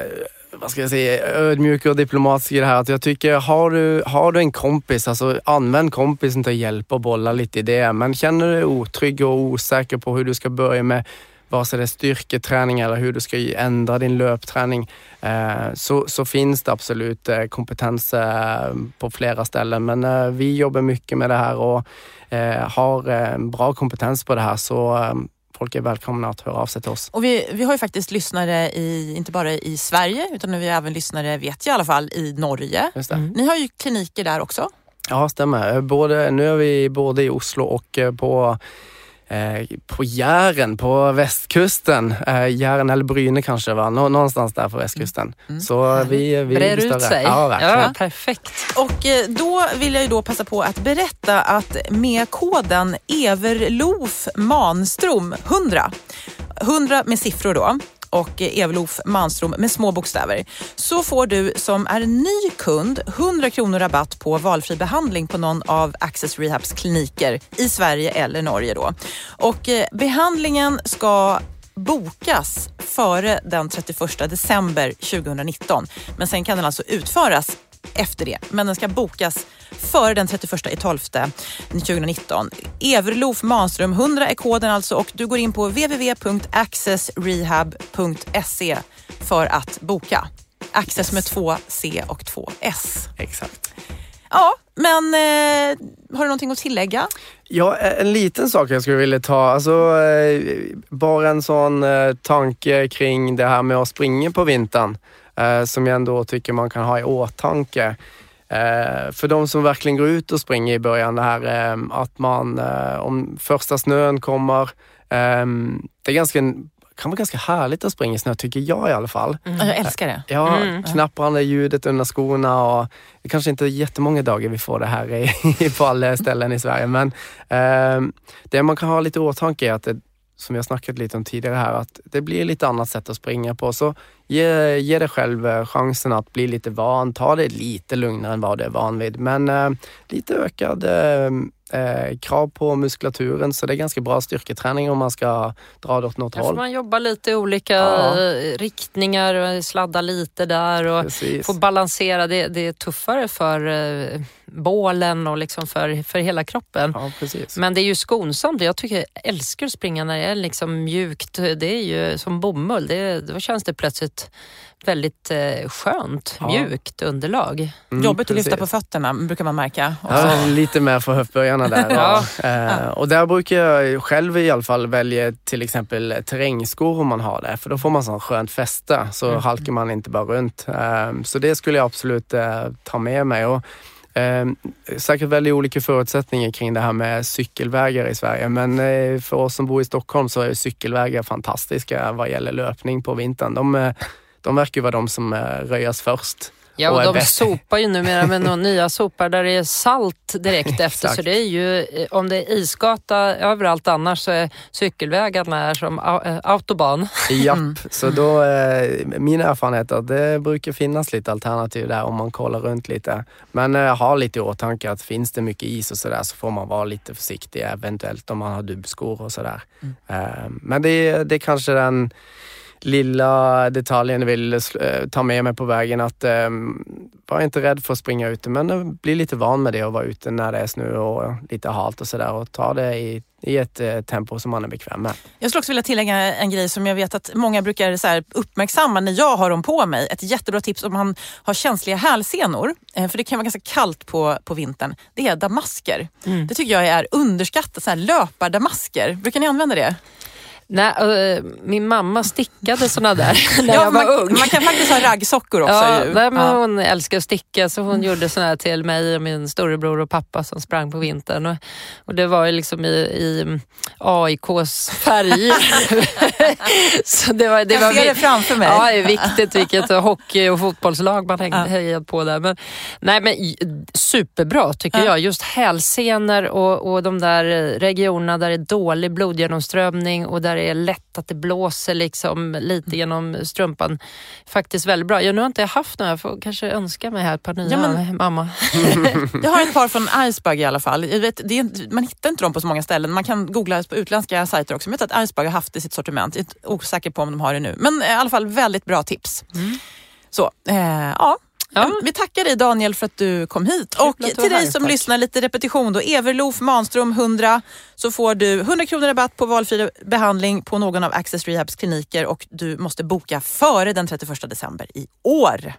ödmjuk och diplomatisk i det här att jag tycker, har du en kompis, alltså använd kompisen till att hjälpa och bolla lite i det. Men känner du dig otrygg och osäker på hur du ska börja med vare sig det är styrketräning eller hur du ska ändra din löpträning, så finns det absolut kompetens på flera ställen. Men vi jobbar mycket med det här och har bra kompetens på det här, så folk är välkomna att höra av sig till oss. Och vi har ju faktiskt lyssnare inte bara i Sverige, utan vi har även lyssnare, vet jag i alla fall, i Norge. Just det. Ni har ju kliniker där också. Ja, stämmer. Nu är vi både i Oslo och på Jären på västkusten. Jären eller Bryne kanske, va? Någonstans där på västkusten. Så vi brer ut sig. Ja, verkligen. Ja, perfekt. Och då vill jag ju då passa på att berätta att med koden Everlof Manström 100 med siffror då, och Everlof Manström med små bokstäver, så får du som är ny kund 100 kronor rabatt på valfri behandling på någon av Access Rehabs kliniker i Sverige eller Norge då. Och behandlingen ska bokas före den 31 december 2019, men sen kan den alltså utföras efter det. Men den ska bokas före den 31/12 2019. Everlof Manström 100 är koden alltså, och du går in på www.accessrehab.se för att boka. Access med 2 C och 2 S. Exakt. Ja, men har du någonting att tillägga? Ja, en liten sak jag skulle vilja ta. Alltså, bara en sån tanke kring det här med att springa på vintern. Som jag ändå tycker man kan ha i åtanke. För de som verkligen går ut och springer i början, det här att man, om första snön kommer, det kan vara ganska härligt att springa i snö, tycker jag i alla fall. Jag älskar det. Ja, knapprande ljudet under skorna, och det kanske inte är jättemånga dagar vi får det här på alla ställen i Sverige, men det man kan ha lite i åtanke är att det, som jag snackat lite om tidigare här, att det blir lite annat sätt att springa på. Så ge dig själv chansen att bli lite van. Ta det lite lugnare än vad du är van vid. Men lite ökad krav på muskulaturen. Så det är ganska bra styrketräning om man ska dra det åt något håll. Man jobbar lite i olika riktningar och sladda lite där. Och få balansera. Det är tuffare för bålen och liksom för hela kroppen. Ja, precis. Men det är ju skonsamt. Jag älskar att springa när det är liksom mjukt. Det är ju som bomull. Då känns det plötsligt väldigt skönt, mjukt underlag. Jobbigt att lyfta på fötterna, brukar man märka. Ja, lite mer för höftböjarna där. Och där brukar jag själv i alla fall välja till exempel terrängskor om man har det. För då får man sån skönt fäste, så halkar man inte bara runt. Så det skulle jag absolut ta med mig. Och säkert väldigt olika förutsättningar kring det här med cykelvägar i Sverige, men för oss som bor i Stockholm så är cykelvägar fantastiska vad gäller löpning på vintern. De verkar ju vara de som röjas först. Ja, och de sopar ju numera med några nya sopar där det är salt direkt efter. Så det är ju, om det är isgata överallt annars, så är cykelvägarna som autobahn. Japp, så då min erfarenhet är att det brukar finnas lite alternativ där om man kollar runt lite. Men ha lite i åtanke att finns det mycket is och sådär, så får man vara lite försiktig eventuellt om man har dubbskor och sådär. Men det är kanske den lilla detaljen jag vill ta med mig på vägen, att var inte rädd för att springa ute, men bli lite van med det och vara ute när det är snö och lite halt och sådär, och ta det i ett tempo som man är bekväm med. Jag skulle också vilja tillägga en grej som jag vet att många brukar så här uppmärksamma när jag har dem på mig. Ett jättebra tips om man har känsliga hälsenor, för det kan vara ganska kallt på vintern, det är damasker. Det tycker jag är underskattat, så här löpardamasker. Brukar ni använda det? Nej, min mamma stickade såna där när jag var ung. Man kan faktiskt ha raggsockor också. Ja, ju. Nej, men hon älskar att sticka, så hon gjorde såna här till mig och min storebror och pappa som sprang på vintern. Och det var ju liksom i AIKs färger. Så det var ser det framför mig. Ja, det är viktigt vilket hockey- och fotbollslag man hejade på där. Men superbra tycker jag. Just hälsenor och de där regionerna där det är dålig blodgenomströmning och där det är lätt att det blåser liksom lite genom strumpan. Faktiskt väldigt bra. Nu har inte jag haft några, jag får kanske önska mig här ett par nya, mamma. Jag har ett par från Iceberg i alla fall. Jag vet, man hittar inte dem på så många ställen. Man kan googla på utländska sajter också. Jag vet att Iceberg har haft det i sitt sortiment. Jag är osäker på om de har det nu. Men i alla fall väldigt bra tips. Så, Ja. Vi tackar dig Daniel för att du kom hit. Och till dig som lyssnar, lite repetition då. Everlof Manström 100, så får du 100 kronor rabatt på valfri behandling på någon av Access Rehabs kliniker, och du måste boka före den 31 december i år.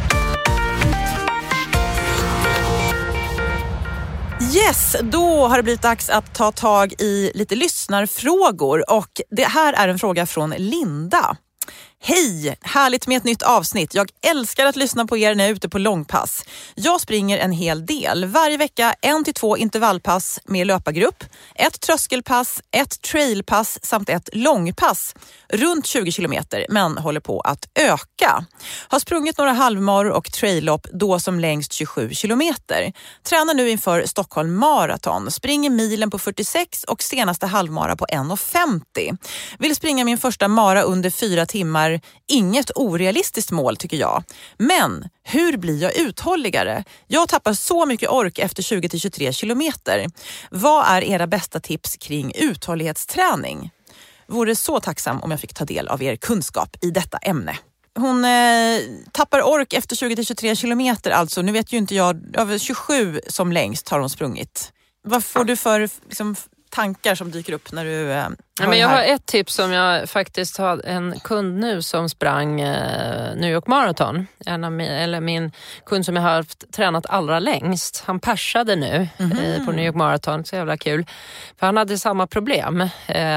Yes, då har det blivit dags att ta tag i lite lyssnarfrågor, och det här är en fråga från Linda. Hej, härligt med ett nytt avsnitt. Jag älskar att lyssna på er när jag är ute på långpass. Jag springer en hel del. Varje vecka 1-2 intervallpass med löpargrupp, ett tröskelpass, ett trailpass samt ett långpass. Runt 20 kilometer, men håller på att öka. Har sprungit några halvmaror och traillopp, då som längst 27 kilometer. Tränar nu inför Stockholm Marathon. Springer milen på 46 och senaste halvmara på 1,50. Vill springa min första mara under 4 timmar. Inget orealistiskt mål tycker jag. Men hur blir jag uthålligare? Jag tappar så mycket ork efter 20-23 kilometer. Vad är era bästa tips kring uthållighetsträning? Vore så tacksam om jag fick ta del av er kunskap i detta ämne. Hon tappar ork efter 20-23 kilometer alltså. Nu vet ju inte jag, över 27 som längst har hon sprungit. Vad får du för tankar som dyker upp när du men jag har ett tips som jag faktiskt har en kund nu som sprang New York Marathon. Min kund som jag har tränat allra längst. Han persade nu på New York Marathon. Så jävla kul. För han hade samma problem.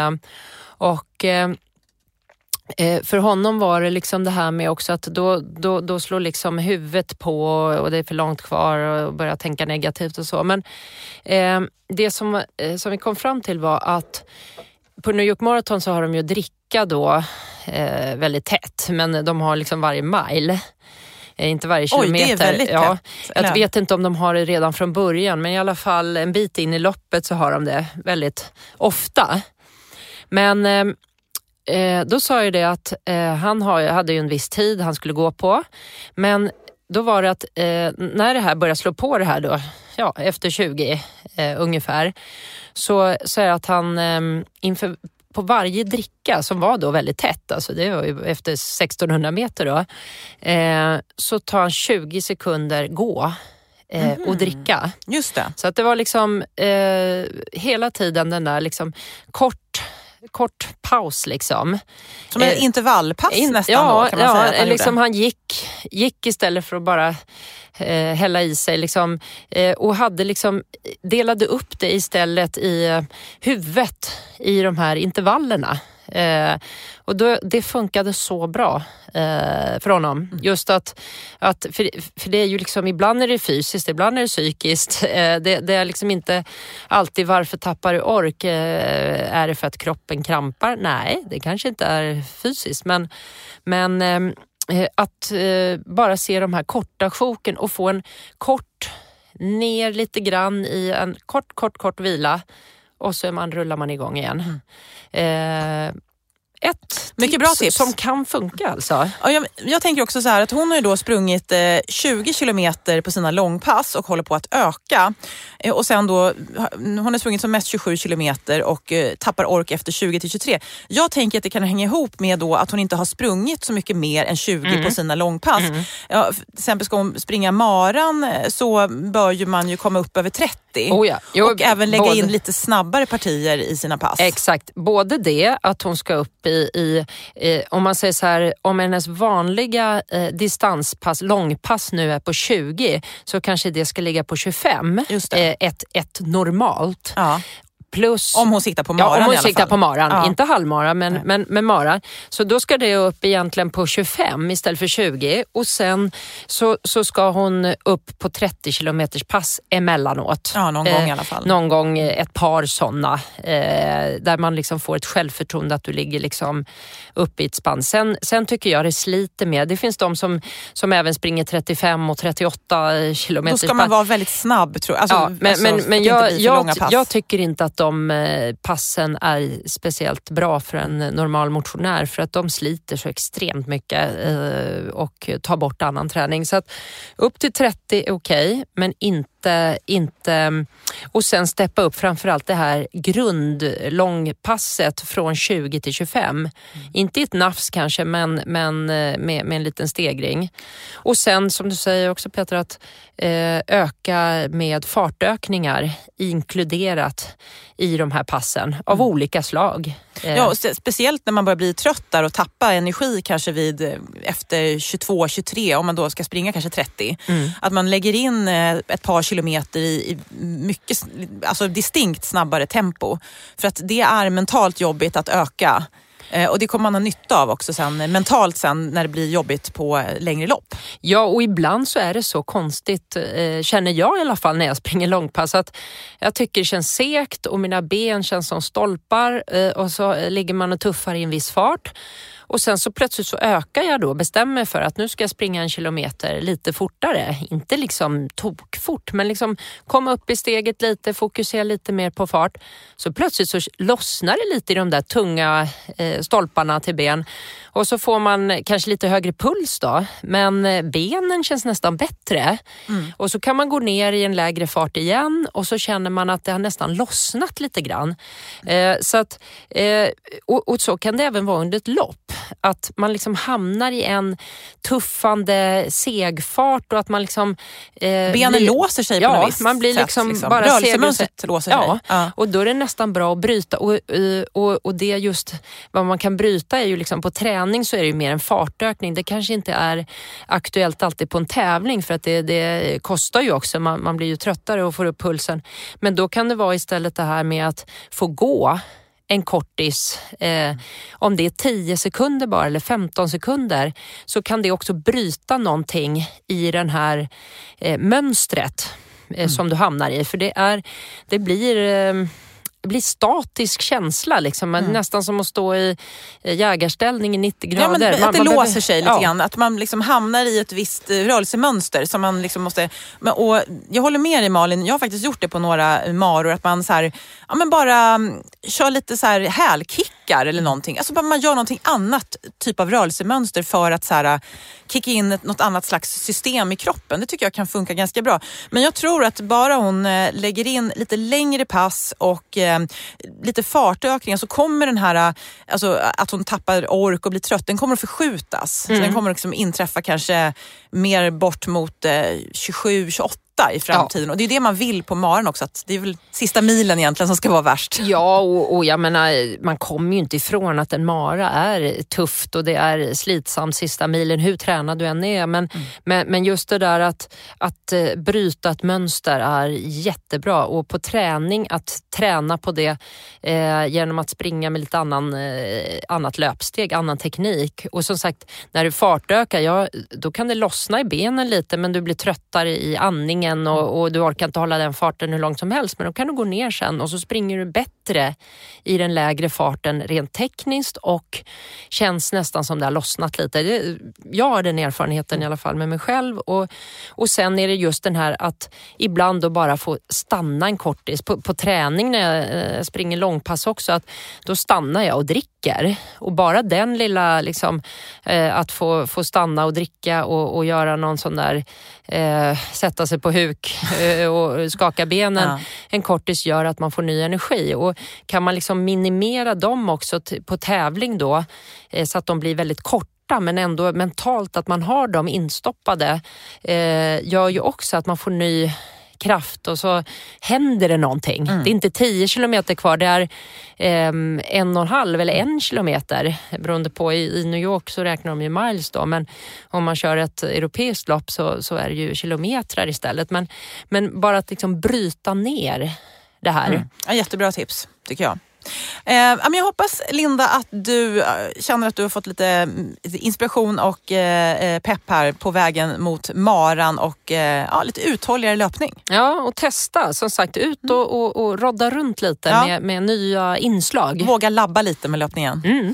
För honom var det liksom det här med också att då slår liksom huvudet på och det är för långt kvar och börjar tänka negativt och så. Men det som vi kom fram till var att på New York Marathon så har de ju dricka då väldigt tätt, men de har liksom varje mile. Inte varje kilometer. Oj, det är väldigt tätt. Jag vet inte om de har det redan från början, men i alla fall en bit in i loppet så har de det väldigt ofta. Men då sa ju det att han hade ju en viss tid han skulle gå på. Men då var det att när det här började slå på det här då, efter 20 ungefär, så är det att han inför på varje dricka som var då väldigt tätt, alltså det var ju efter 1600 meter då, så tar han 20 sekunder gå och dricka. Just det. Så att det var liksom hela tiden den där liksom kort paus liksom. Som en intervallpass nästan då, kan man säga att han liksom gjorde. Han gick istället för att bara hälla i sig liksom, och hade liksom delade upp det istället i huvudet i de här intervallerna. Och det funkade så bra för honom. Just att för det är ju liksom, ibland är det fysiskt, ibland är det psykiskt. Det är liksom inte alltid varför tappar du ork. Är det för att kroppen krampar? Nej, det kanske inte är fysiskt. Men att bara se de här korta sjoken och få en kort ner lite grann i en kort vila, och så rullar man igång igen. Ett mycket bra tips som kan funka alltså. Ja, jag tänker också så här att hon har ju då sprungit 20 kilometer på sina långpass och håller på att öka. Och sen då, hon har sprungit som mest 27 kilometer och tappar ork efter 20-23. Jag tänker att det kan hänga ihop med då att hon inte har sprungit så mycket mer än 20 på sina långpass. Ja, till exempel ska hon springa maran så bör ju man ju komma upp över 30. Och även lägga in lite snabbare partier i sina pass. Exakt, både det att hon ska upp i om man säger så här, om hennes vanliga distanspass, långpass nu är på 20, så kanske det ska ligga på 25. Just det. Ett normalt. Ja. Plus, om hon siktar på maran, om hon i alla siktar fall. på maran, Ja. inte halvmara men mara. Så då ska det upp egentligen på 25 istället för 20 och sen så ska hon upp på 30 kilometers pass emellanåt. Ja, någon gång i alla fall. Någon gång ett par sådana där man liksom får ett självförtroende att du ligger liksom uppe i ett spann. Sen tycker jag det sliter med. Det finns de som även springer 35 och 38 kilometer. Då ska man vara väldigt snabb, tror jag. Alltså, men jag tycker inte att de passen är speciellt bra för en normal motionär, för att de sliter så extremt mycket och tar bort annan träning. Så att upp till 30 är okej, men inte och sen steppa upp framförallt det här grundlångpasset från 20 till 25. Inte i ett nafs kanske, men med en liten stegring. Och sen som du säger också, Peter, att öka med fartökningar inkluderat i de här passen av olika slag. Ja, och speciellt när man börjar bli trött där och tappa energi kanske efter 22-23, om man då ska springa kanske 30. Att man lägger in ett par kilometer i mycket, alltså distinkt snabbare tempo. För att det är mentalt jobbigt att öka. Och det kommer man ha nytta av också mentalt sen när det blir jobbigt på längre lopp. Ja, och ibland så är det så konstigt, känner jag i alla fall när jag springer långpass, att jag tycker det känns segt och mina ben känns som stolpar och så ligger man och tuffar i en viss fart. Och sen så plötsligt så ökar jag då, bestämmer mig för att nu ska jag springa 1 kilometer lite fortare. Inte liksom tokfort, men liksom komma upp i steget lite, fokusera lite mer på fart. Så plötsligt så lossnar det lite i de där tunga stolparna till ben. Och så får man kanske lite högre puls då, men benen känns nästan bättre. Och så kan man gå ner i en lägre fart igen och så känner man att det har nästan lossnat lite grann. Så att, och så kan det även vara under ett lopp. Att man liksom hamnar i en tuffande segfart och att man liksom... Benen låser sig på något visst man blir sätt, liksom bara rörelsemönstret låser sig. Ja, och då är det nästan bra att bryta. Och det just vad man kan bryta är ju liksom på träning så är det ju mer en fartökning. Det kanske inte är aktuellt alltid på en tävling för att det kostar ju också. Man blir ju tröttare och får upp pulsen. Men då kan det vara istället det här med att få gå en kortis, om det är 10 sekunder bara eller 15 sekunder, så kan det också bryta någonting i den här mönstret som du hamnar i. För det blir statisk känsla liksom. Nästan som att stå i jägarställning i 90 grader. Ja, men att det låser sig lite grann. Att man liksom hamnar i ett visst rörelsemönster som man liksom måste... Och jag håller med dig, Malin, jag har faktiskt gjort det på några maror, att man så här, ja, men bara kör lite så här hälkickar eller någonting. Alltså bara man gör någonting annat typ av rörelsemönster för att så här kicka in något annat slags system i kroppen. Det tycker jag kan funka ganska bra. Men jag tror att bara hon lägger in lite längre pass och lite fartökningar, så kommer den här, alltså att hon tappar ork och blir trött, den kommer att förskjutas. Så den kommer liksom inträffa kanske mer bort mot 27-28 i framtiden. Ja. Och det är det man vill på maran också, att det är väl sista milen egentligen som ska vara värst. Ja, och jag menar, man kommer ju inte ifrån att en mara är tufft och det är slitsamt sista milen, hur tränad du än är. Men just det där att bryta ett mönster är jättebra, och på träning att träna på det genom att springa med lite annat löpsteg, annan teknik. Och som sagt, när du fartökar, då kan det lossna i benen lite, men du blir tröttare i andningen och du orkar inte hålla den farten hur långt som helst, men då kan du gå ner sen och så springer du bättre i den lägre farten rent tekniskt och känns nästan som det har lossnat lite. Jag har den erfarenheten i alla fall med mig själv, och sen är det just den här att ibland då bara få stanna en kortis på träning när jag springer långpass också, att då stannar jag och dricker, och bara den lilla liksom, att få stanna och dricka och göra någon sån där sätta sig på huk och skaka benen en kortis gör att man får ny energi. Och kan man liksom minimera dem också på tävling då, så att de blir väldigt korta men ändå mentalt att man har dem instoppade, gör ju också att man får ny kraft och så händer det någonting. Det är inte 10 kilometer kvar, det är 1,5 eller 1 kilometer beroende på. I New York så räknar de ju miles då, men om man kör ett europeiskt lopp så är det ju kilometrar istället. Men bara att liksom bryta ner det här. Ja, jättebra tips tycker jag. Men jag hoppas, Linda, att du känner att du har fått lite inspiration och pepp här på vägen mot maran och lite uthålligare löpning. Ja, och testa som sagt ut och rodda runt lite med nya inslag. Våga labba lite med löpningen.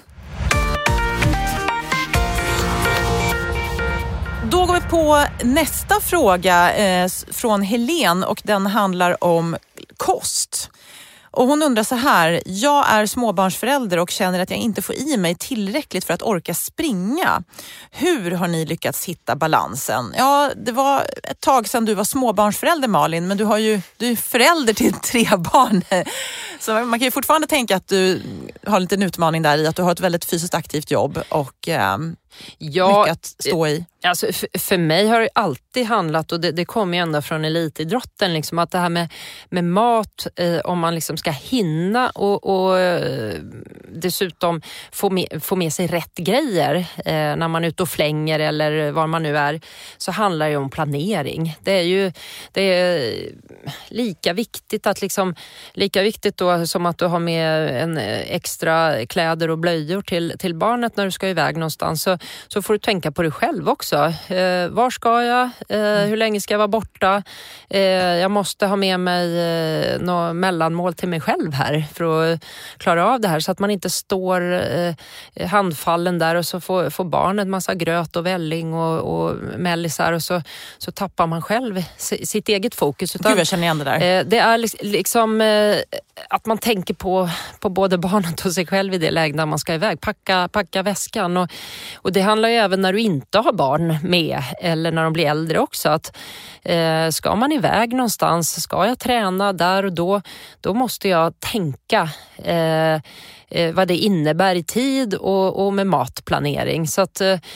Då går vi på nästa fråga från Helen och den handlar om kost. Och hon undrar så här: jag är småbarnsförälder och känner att jag inte får i mig tillräckligt för att orka springa. Hur har ni lyckats hitta balansen? Ja, det var ett tag sedan du var småbarnsförälder, Malin, men du är förälder till 3 barn. Så man kan ju fortfarande tänka att du har en liten utmaning där i att du har ett väldigt fysiskt aktivt jobb och mycket att stå i. Alltså för mig har det alltid handlat, och det kommer ju ända från elitidrotten, liksom, att det här med mat, om man liksom ska hinna och dessutom få med sig rätt grejer när man är ute och flänger eller var man nu är, så handlar det om planering. Det är lika viktigt att liksom, lika viktigt då som att du har med en extra kläder och blöjor till barnet när du ska iväg någonstans, så får du tänka på dig själv också. Var ska jag? Hur länge ska jag vara borta? Jag måste ha med mig något mellanmål till mig själv här för att klara av det här, så att man inte står handfallen där och så får barnet massa gröt och välling och mellisar och så tappar man själv sitt eget fokus. Gud, jag känner igen det där. Det är liksom att man tänker på både barnet och sig själv i det läget när man ska iväg. Packa väskan och det handlar ju även när du inte har barn med eller när de blir äldre också, att ska man iväg någonstans, ska jag träna där och då måste jag tänka vad det innebär i tid och med matplanering. Så att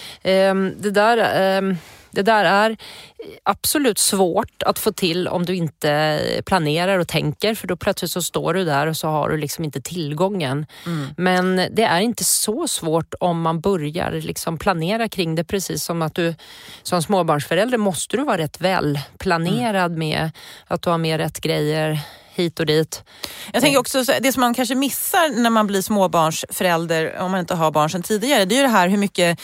det där är absolut svårt att få till om du inte planerar och tänker, för då plötsligt så står du där och så har du liksom inte tillgången. Men det är inte så svårt om man börjar liksom planera kring det, precis som att du som småbarnsförälder måste du vara rätt väl planerad med att du har med rätt grejer hit och dit. Jag tänker också, det som man kanske missar när man blir småbarnsförälder, om man inte har barn sedan tidigare, det är ju det här hur mycket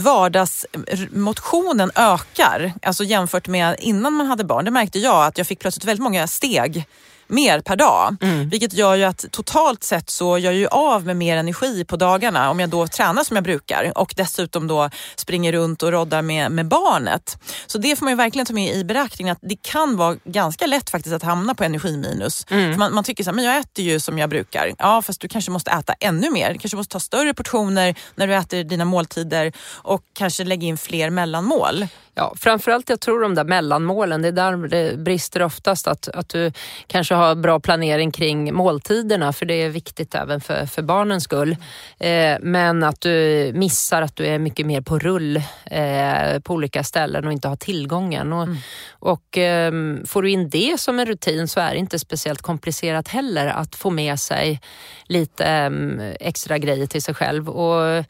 vardagsmotionen ökar. Alltså jämfört med innan man hade barn. Det märkte jag att jag fick plötsligt väldigt många steg mer per dag. Vilket gör ju att totalt sett så gör jag ju av med mer energi på dagarna om jag då tränar som jag brukar och dessutom då springer runt och roddar med barnet. Så det får man ju verkligen ta med i beräkningen, att det kan vara ganska lätt faktiskt att hamna på energiminus. För man tycker så här, men jag äter ju som jag brukar. Ja, fast du kanske måste äta ännu mer. Du kanske måste ta större portioner när du äter dina måltider och kanske lägga in fler mellanmål. Ja, framförallt jag tror de där mellanmålen, det är där det brister oftast, att du kanske har bra planering kring måltiderna, för det är viktigt även för barnens skull. Men att du missar att du är mycket mer på rull på olika ställen och inte har tillgången. Och får du in det som en rutin så är det inte speciellt komplicerat heller att få med sig lite extra grejer till sig själv. Och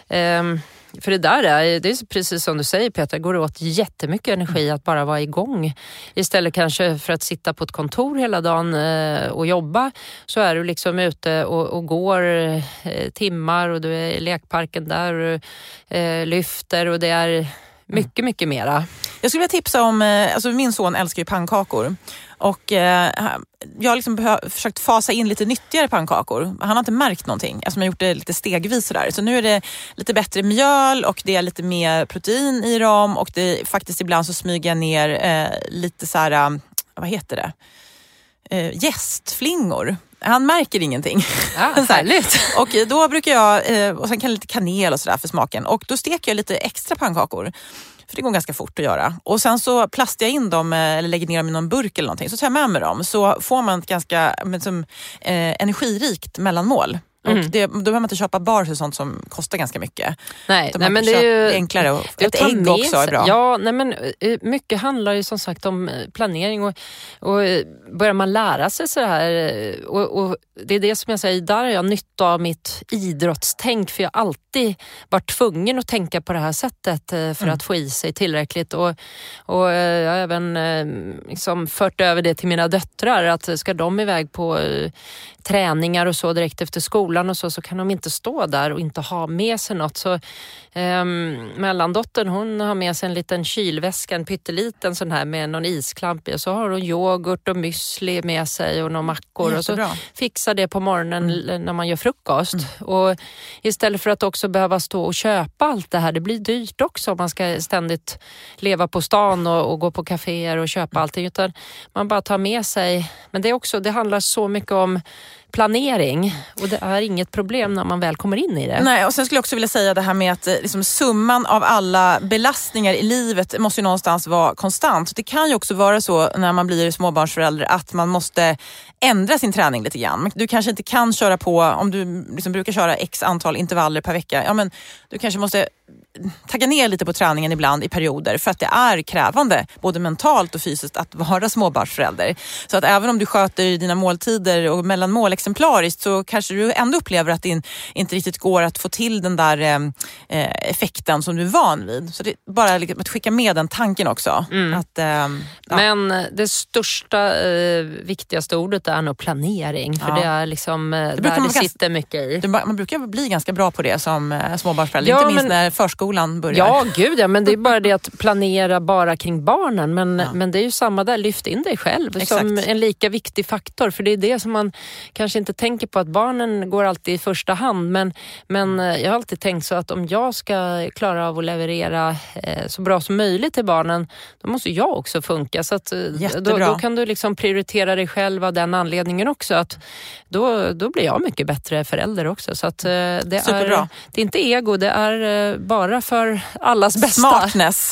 för det är precis som du säger, Peter, går det åt jättemycket energi att bara vara igång. Istället kanske för att sitta på ett kontor hela dagen och jobba, så är du liksom ute och går timmar och du är i lekparken där och lyfter, och det är mycket, mycket mera. Jag skulle vilja tipsa om, alltså min son älskar ju pannkakor. Och jag har liksom försökt fasa in lite nyttigare pannkakor. Han har inte märkt någonting. Alltså jag har gjort det lite stegvis sådär. Så nu är det lite bättre mjöl och det är lite mer protein i dem. Och det är faktiskt ibland så smyger jag ner lite så här, vad heter det? Jästflingor. Han märker ingenting. Ja, härligt. Och då brukar jag, och sen kan lite kanel och sådär för smaken. Och då steker jag lite extra pannkakor. För det går ganska fort att göra. Och sen så plastar jag in dem eller lägger ner dem i någon burk eller någonting. Så tar jag med mig dem. Så får man ett ganska energirikt mellanmål. Och då behöver man inte köpa bars och sånt som kostar ganska mycket. Nej men det är ju enklare. Och ett ägg också är bra. Ja, nej men mycket handlar ju som sagt om planering och börjar man lära sig så här och det är det som jag säger, där har jag nytta av mitt idrottstänk, för jag har alltid varit tvungen att tänka på det här sättet för att få i sig tillräckligt och jag har även liksom fört över det till mina döttrar, att ska de iväg på träningar och så direkt efter skolan och så kan de inte stå där och inte ha med sig något. Så mellandottern, hon har med sig en liten kylväska, en pytteliten sån här med någon isklamp i, och så har hon yoghurt och müsli med sig och några mackor. Jättebra. Och så fixar det på morgonen när man gör frukost. Och istället för att också behöva stå och köpa allt det här, det blir dyrt också om man ska ständigt leva på stan och gå på kaféer och köpa allting, utan man bara tar med sig. Men det handlar så mycket om planering, och det är inget problem när man väl kommer in i det. Nej, och sen skulle jag också vilja säga det här med att liksom, summan av alla belastningar i livet måste ju någonstans vara konstant. Det kan ju också vara så när man blir småbarnsförälder att man måste ändra sin träning lite grann. Du kanske inte kan köra på, om du liksom brukar köra x antal intervaller per vecka, ja men du kanske måste tagga ner lite på träningen ibland i perioder, för att det är krävande både mentalt och fysiskt att vara småbarnsförälder. Så att även om du sköter dina måltider och mellanmål exemplariskt, så kanske du ändå upplever att det inte riktigt går att få till den där effekten som du är van vid. Så det är bara liksom att skicka med den tanken också. Att, Men det största, viktigaste ordet är nog planering, för det är liksom där det sitter mycket i. Man brukar bli ganska bra på det som småbarnsförälder, inte minst när förskolan börjar. Ja, gud ja, men det är bara det att planera bara kring barnen, men det är ju samma där, lyft in dig själv. Exakt. Som en lika viktig faktor, för det är det som man kanske inte tänker på, att barnen går alltid i första hand, men jag har alltid tänkt så att om jag ska klara av att leverera så bra som möjligt till barnen, då måste jag också funka, så att då kan du liksom prioritera dig själv av den anledningen också, att då blir jag mycket bättre förälder också, så att det är inte ego, det är bara för allas bästa. Smartness.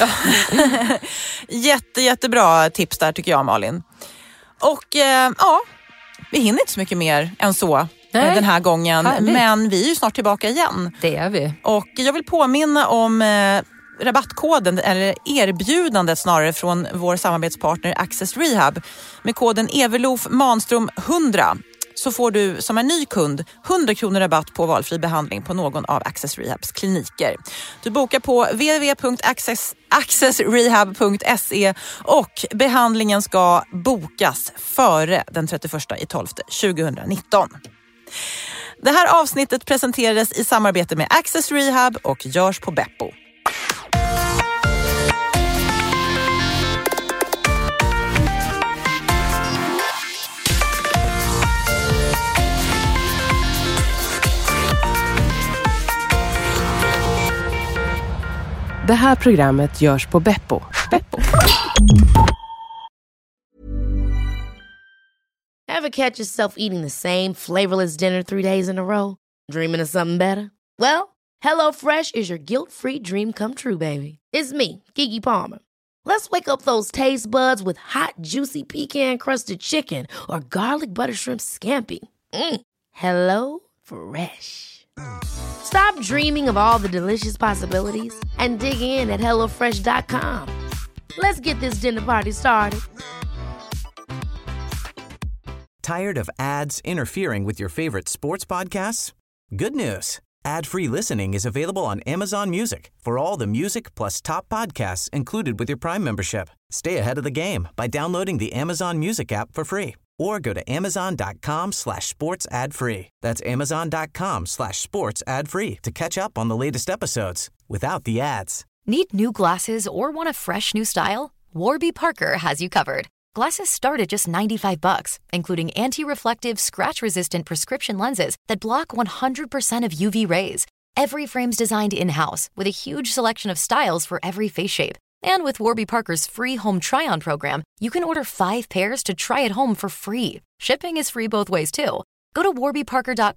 Jättebra tips där tycker jag, Malin. Och vi hinner inte så mycket mer än så den här gången. Härligt. Men vi är ju snart tillbaka igen. Det är vi. Och jag vill påminna om rabattkoden, eller erbjudandet snarare, från vår samarbetspartner Access Rehab. Med koden Evelof Manström 100 så får du som en ny kund 100 kronor rabatt på valfri behandling på någon av Access Rehabs kliniker. Du bokar på www.accessrehab.se och behandlingen ska bokas före den 31/12/2019. Det här avsnittet presenterades i samarbete med Access Rehab och görs på Beppo. Det här programmet görs på Beppo. Ever catch yourself eating the same flavorless dinner 3 days in a row? Dreaming of something better? Well, HelloFresh is your guilt-free dream come true, baby. It's me, Keke Palmer. Let's wake up those taste buds with hot, juicy pecan-crusted chicken or garlic butter shrimp scampi. Hello Fresh. Stop dreaming of all the delicious possibilities and dig in at HelloFresh.com. Let's get this dinner party started. Tired of ads interfering with your favorite sports podcasts? Good news. Ad-free listening is available on Amazon Music for all the music plus top podcasts included with your Prime membership. Stay ahead of the game by downloading the Amazon Music app for free or go to amazon.com/sports ad free. That's amazon.com/sports ad free to catch up on the latest episodes without the ads. Need new glasses or want a fresh new style? Warby Parker has you covered. Glasses start at just $95, including anti-reflective, scratch-resistant prescription lenses that block 100% of UV rays. Every frame's designed in-house with a huge selection of styles for every face shape. And with Warby Parker's free home try-on program, you can order 5 pairs to try at home for free. Shipping is free both ways, too. Go to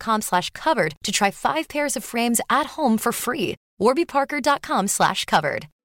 warbyparker.com/covered to try 5 pairs of frames at home for free. warbyparker.com/covered.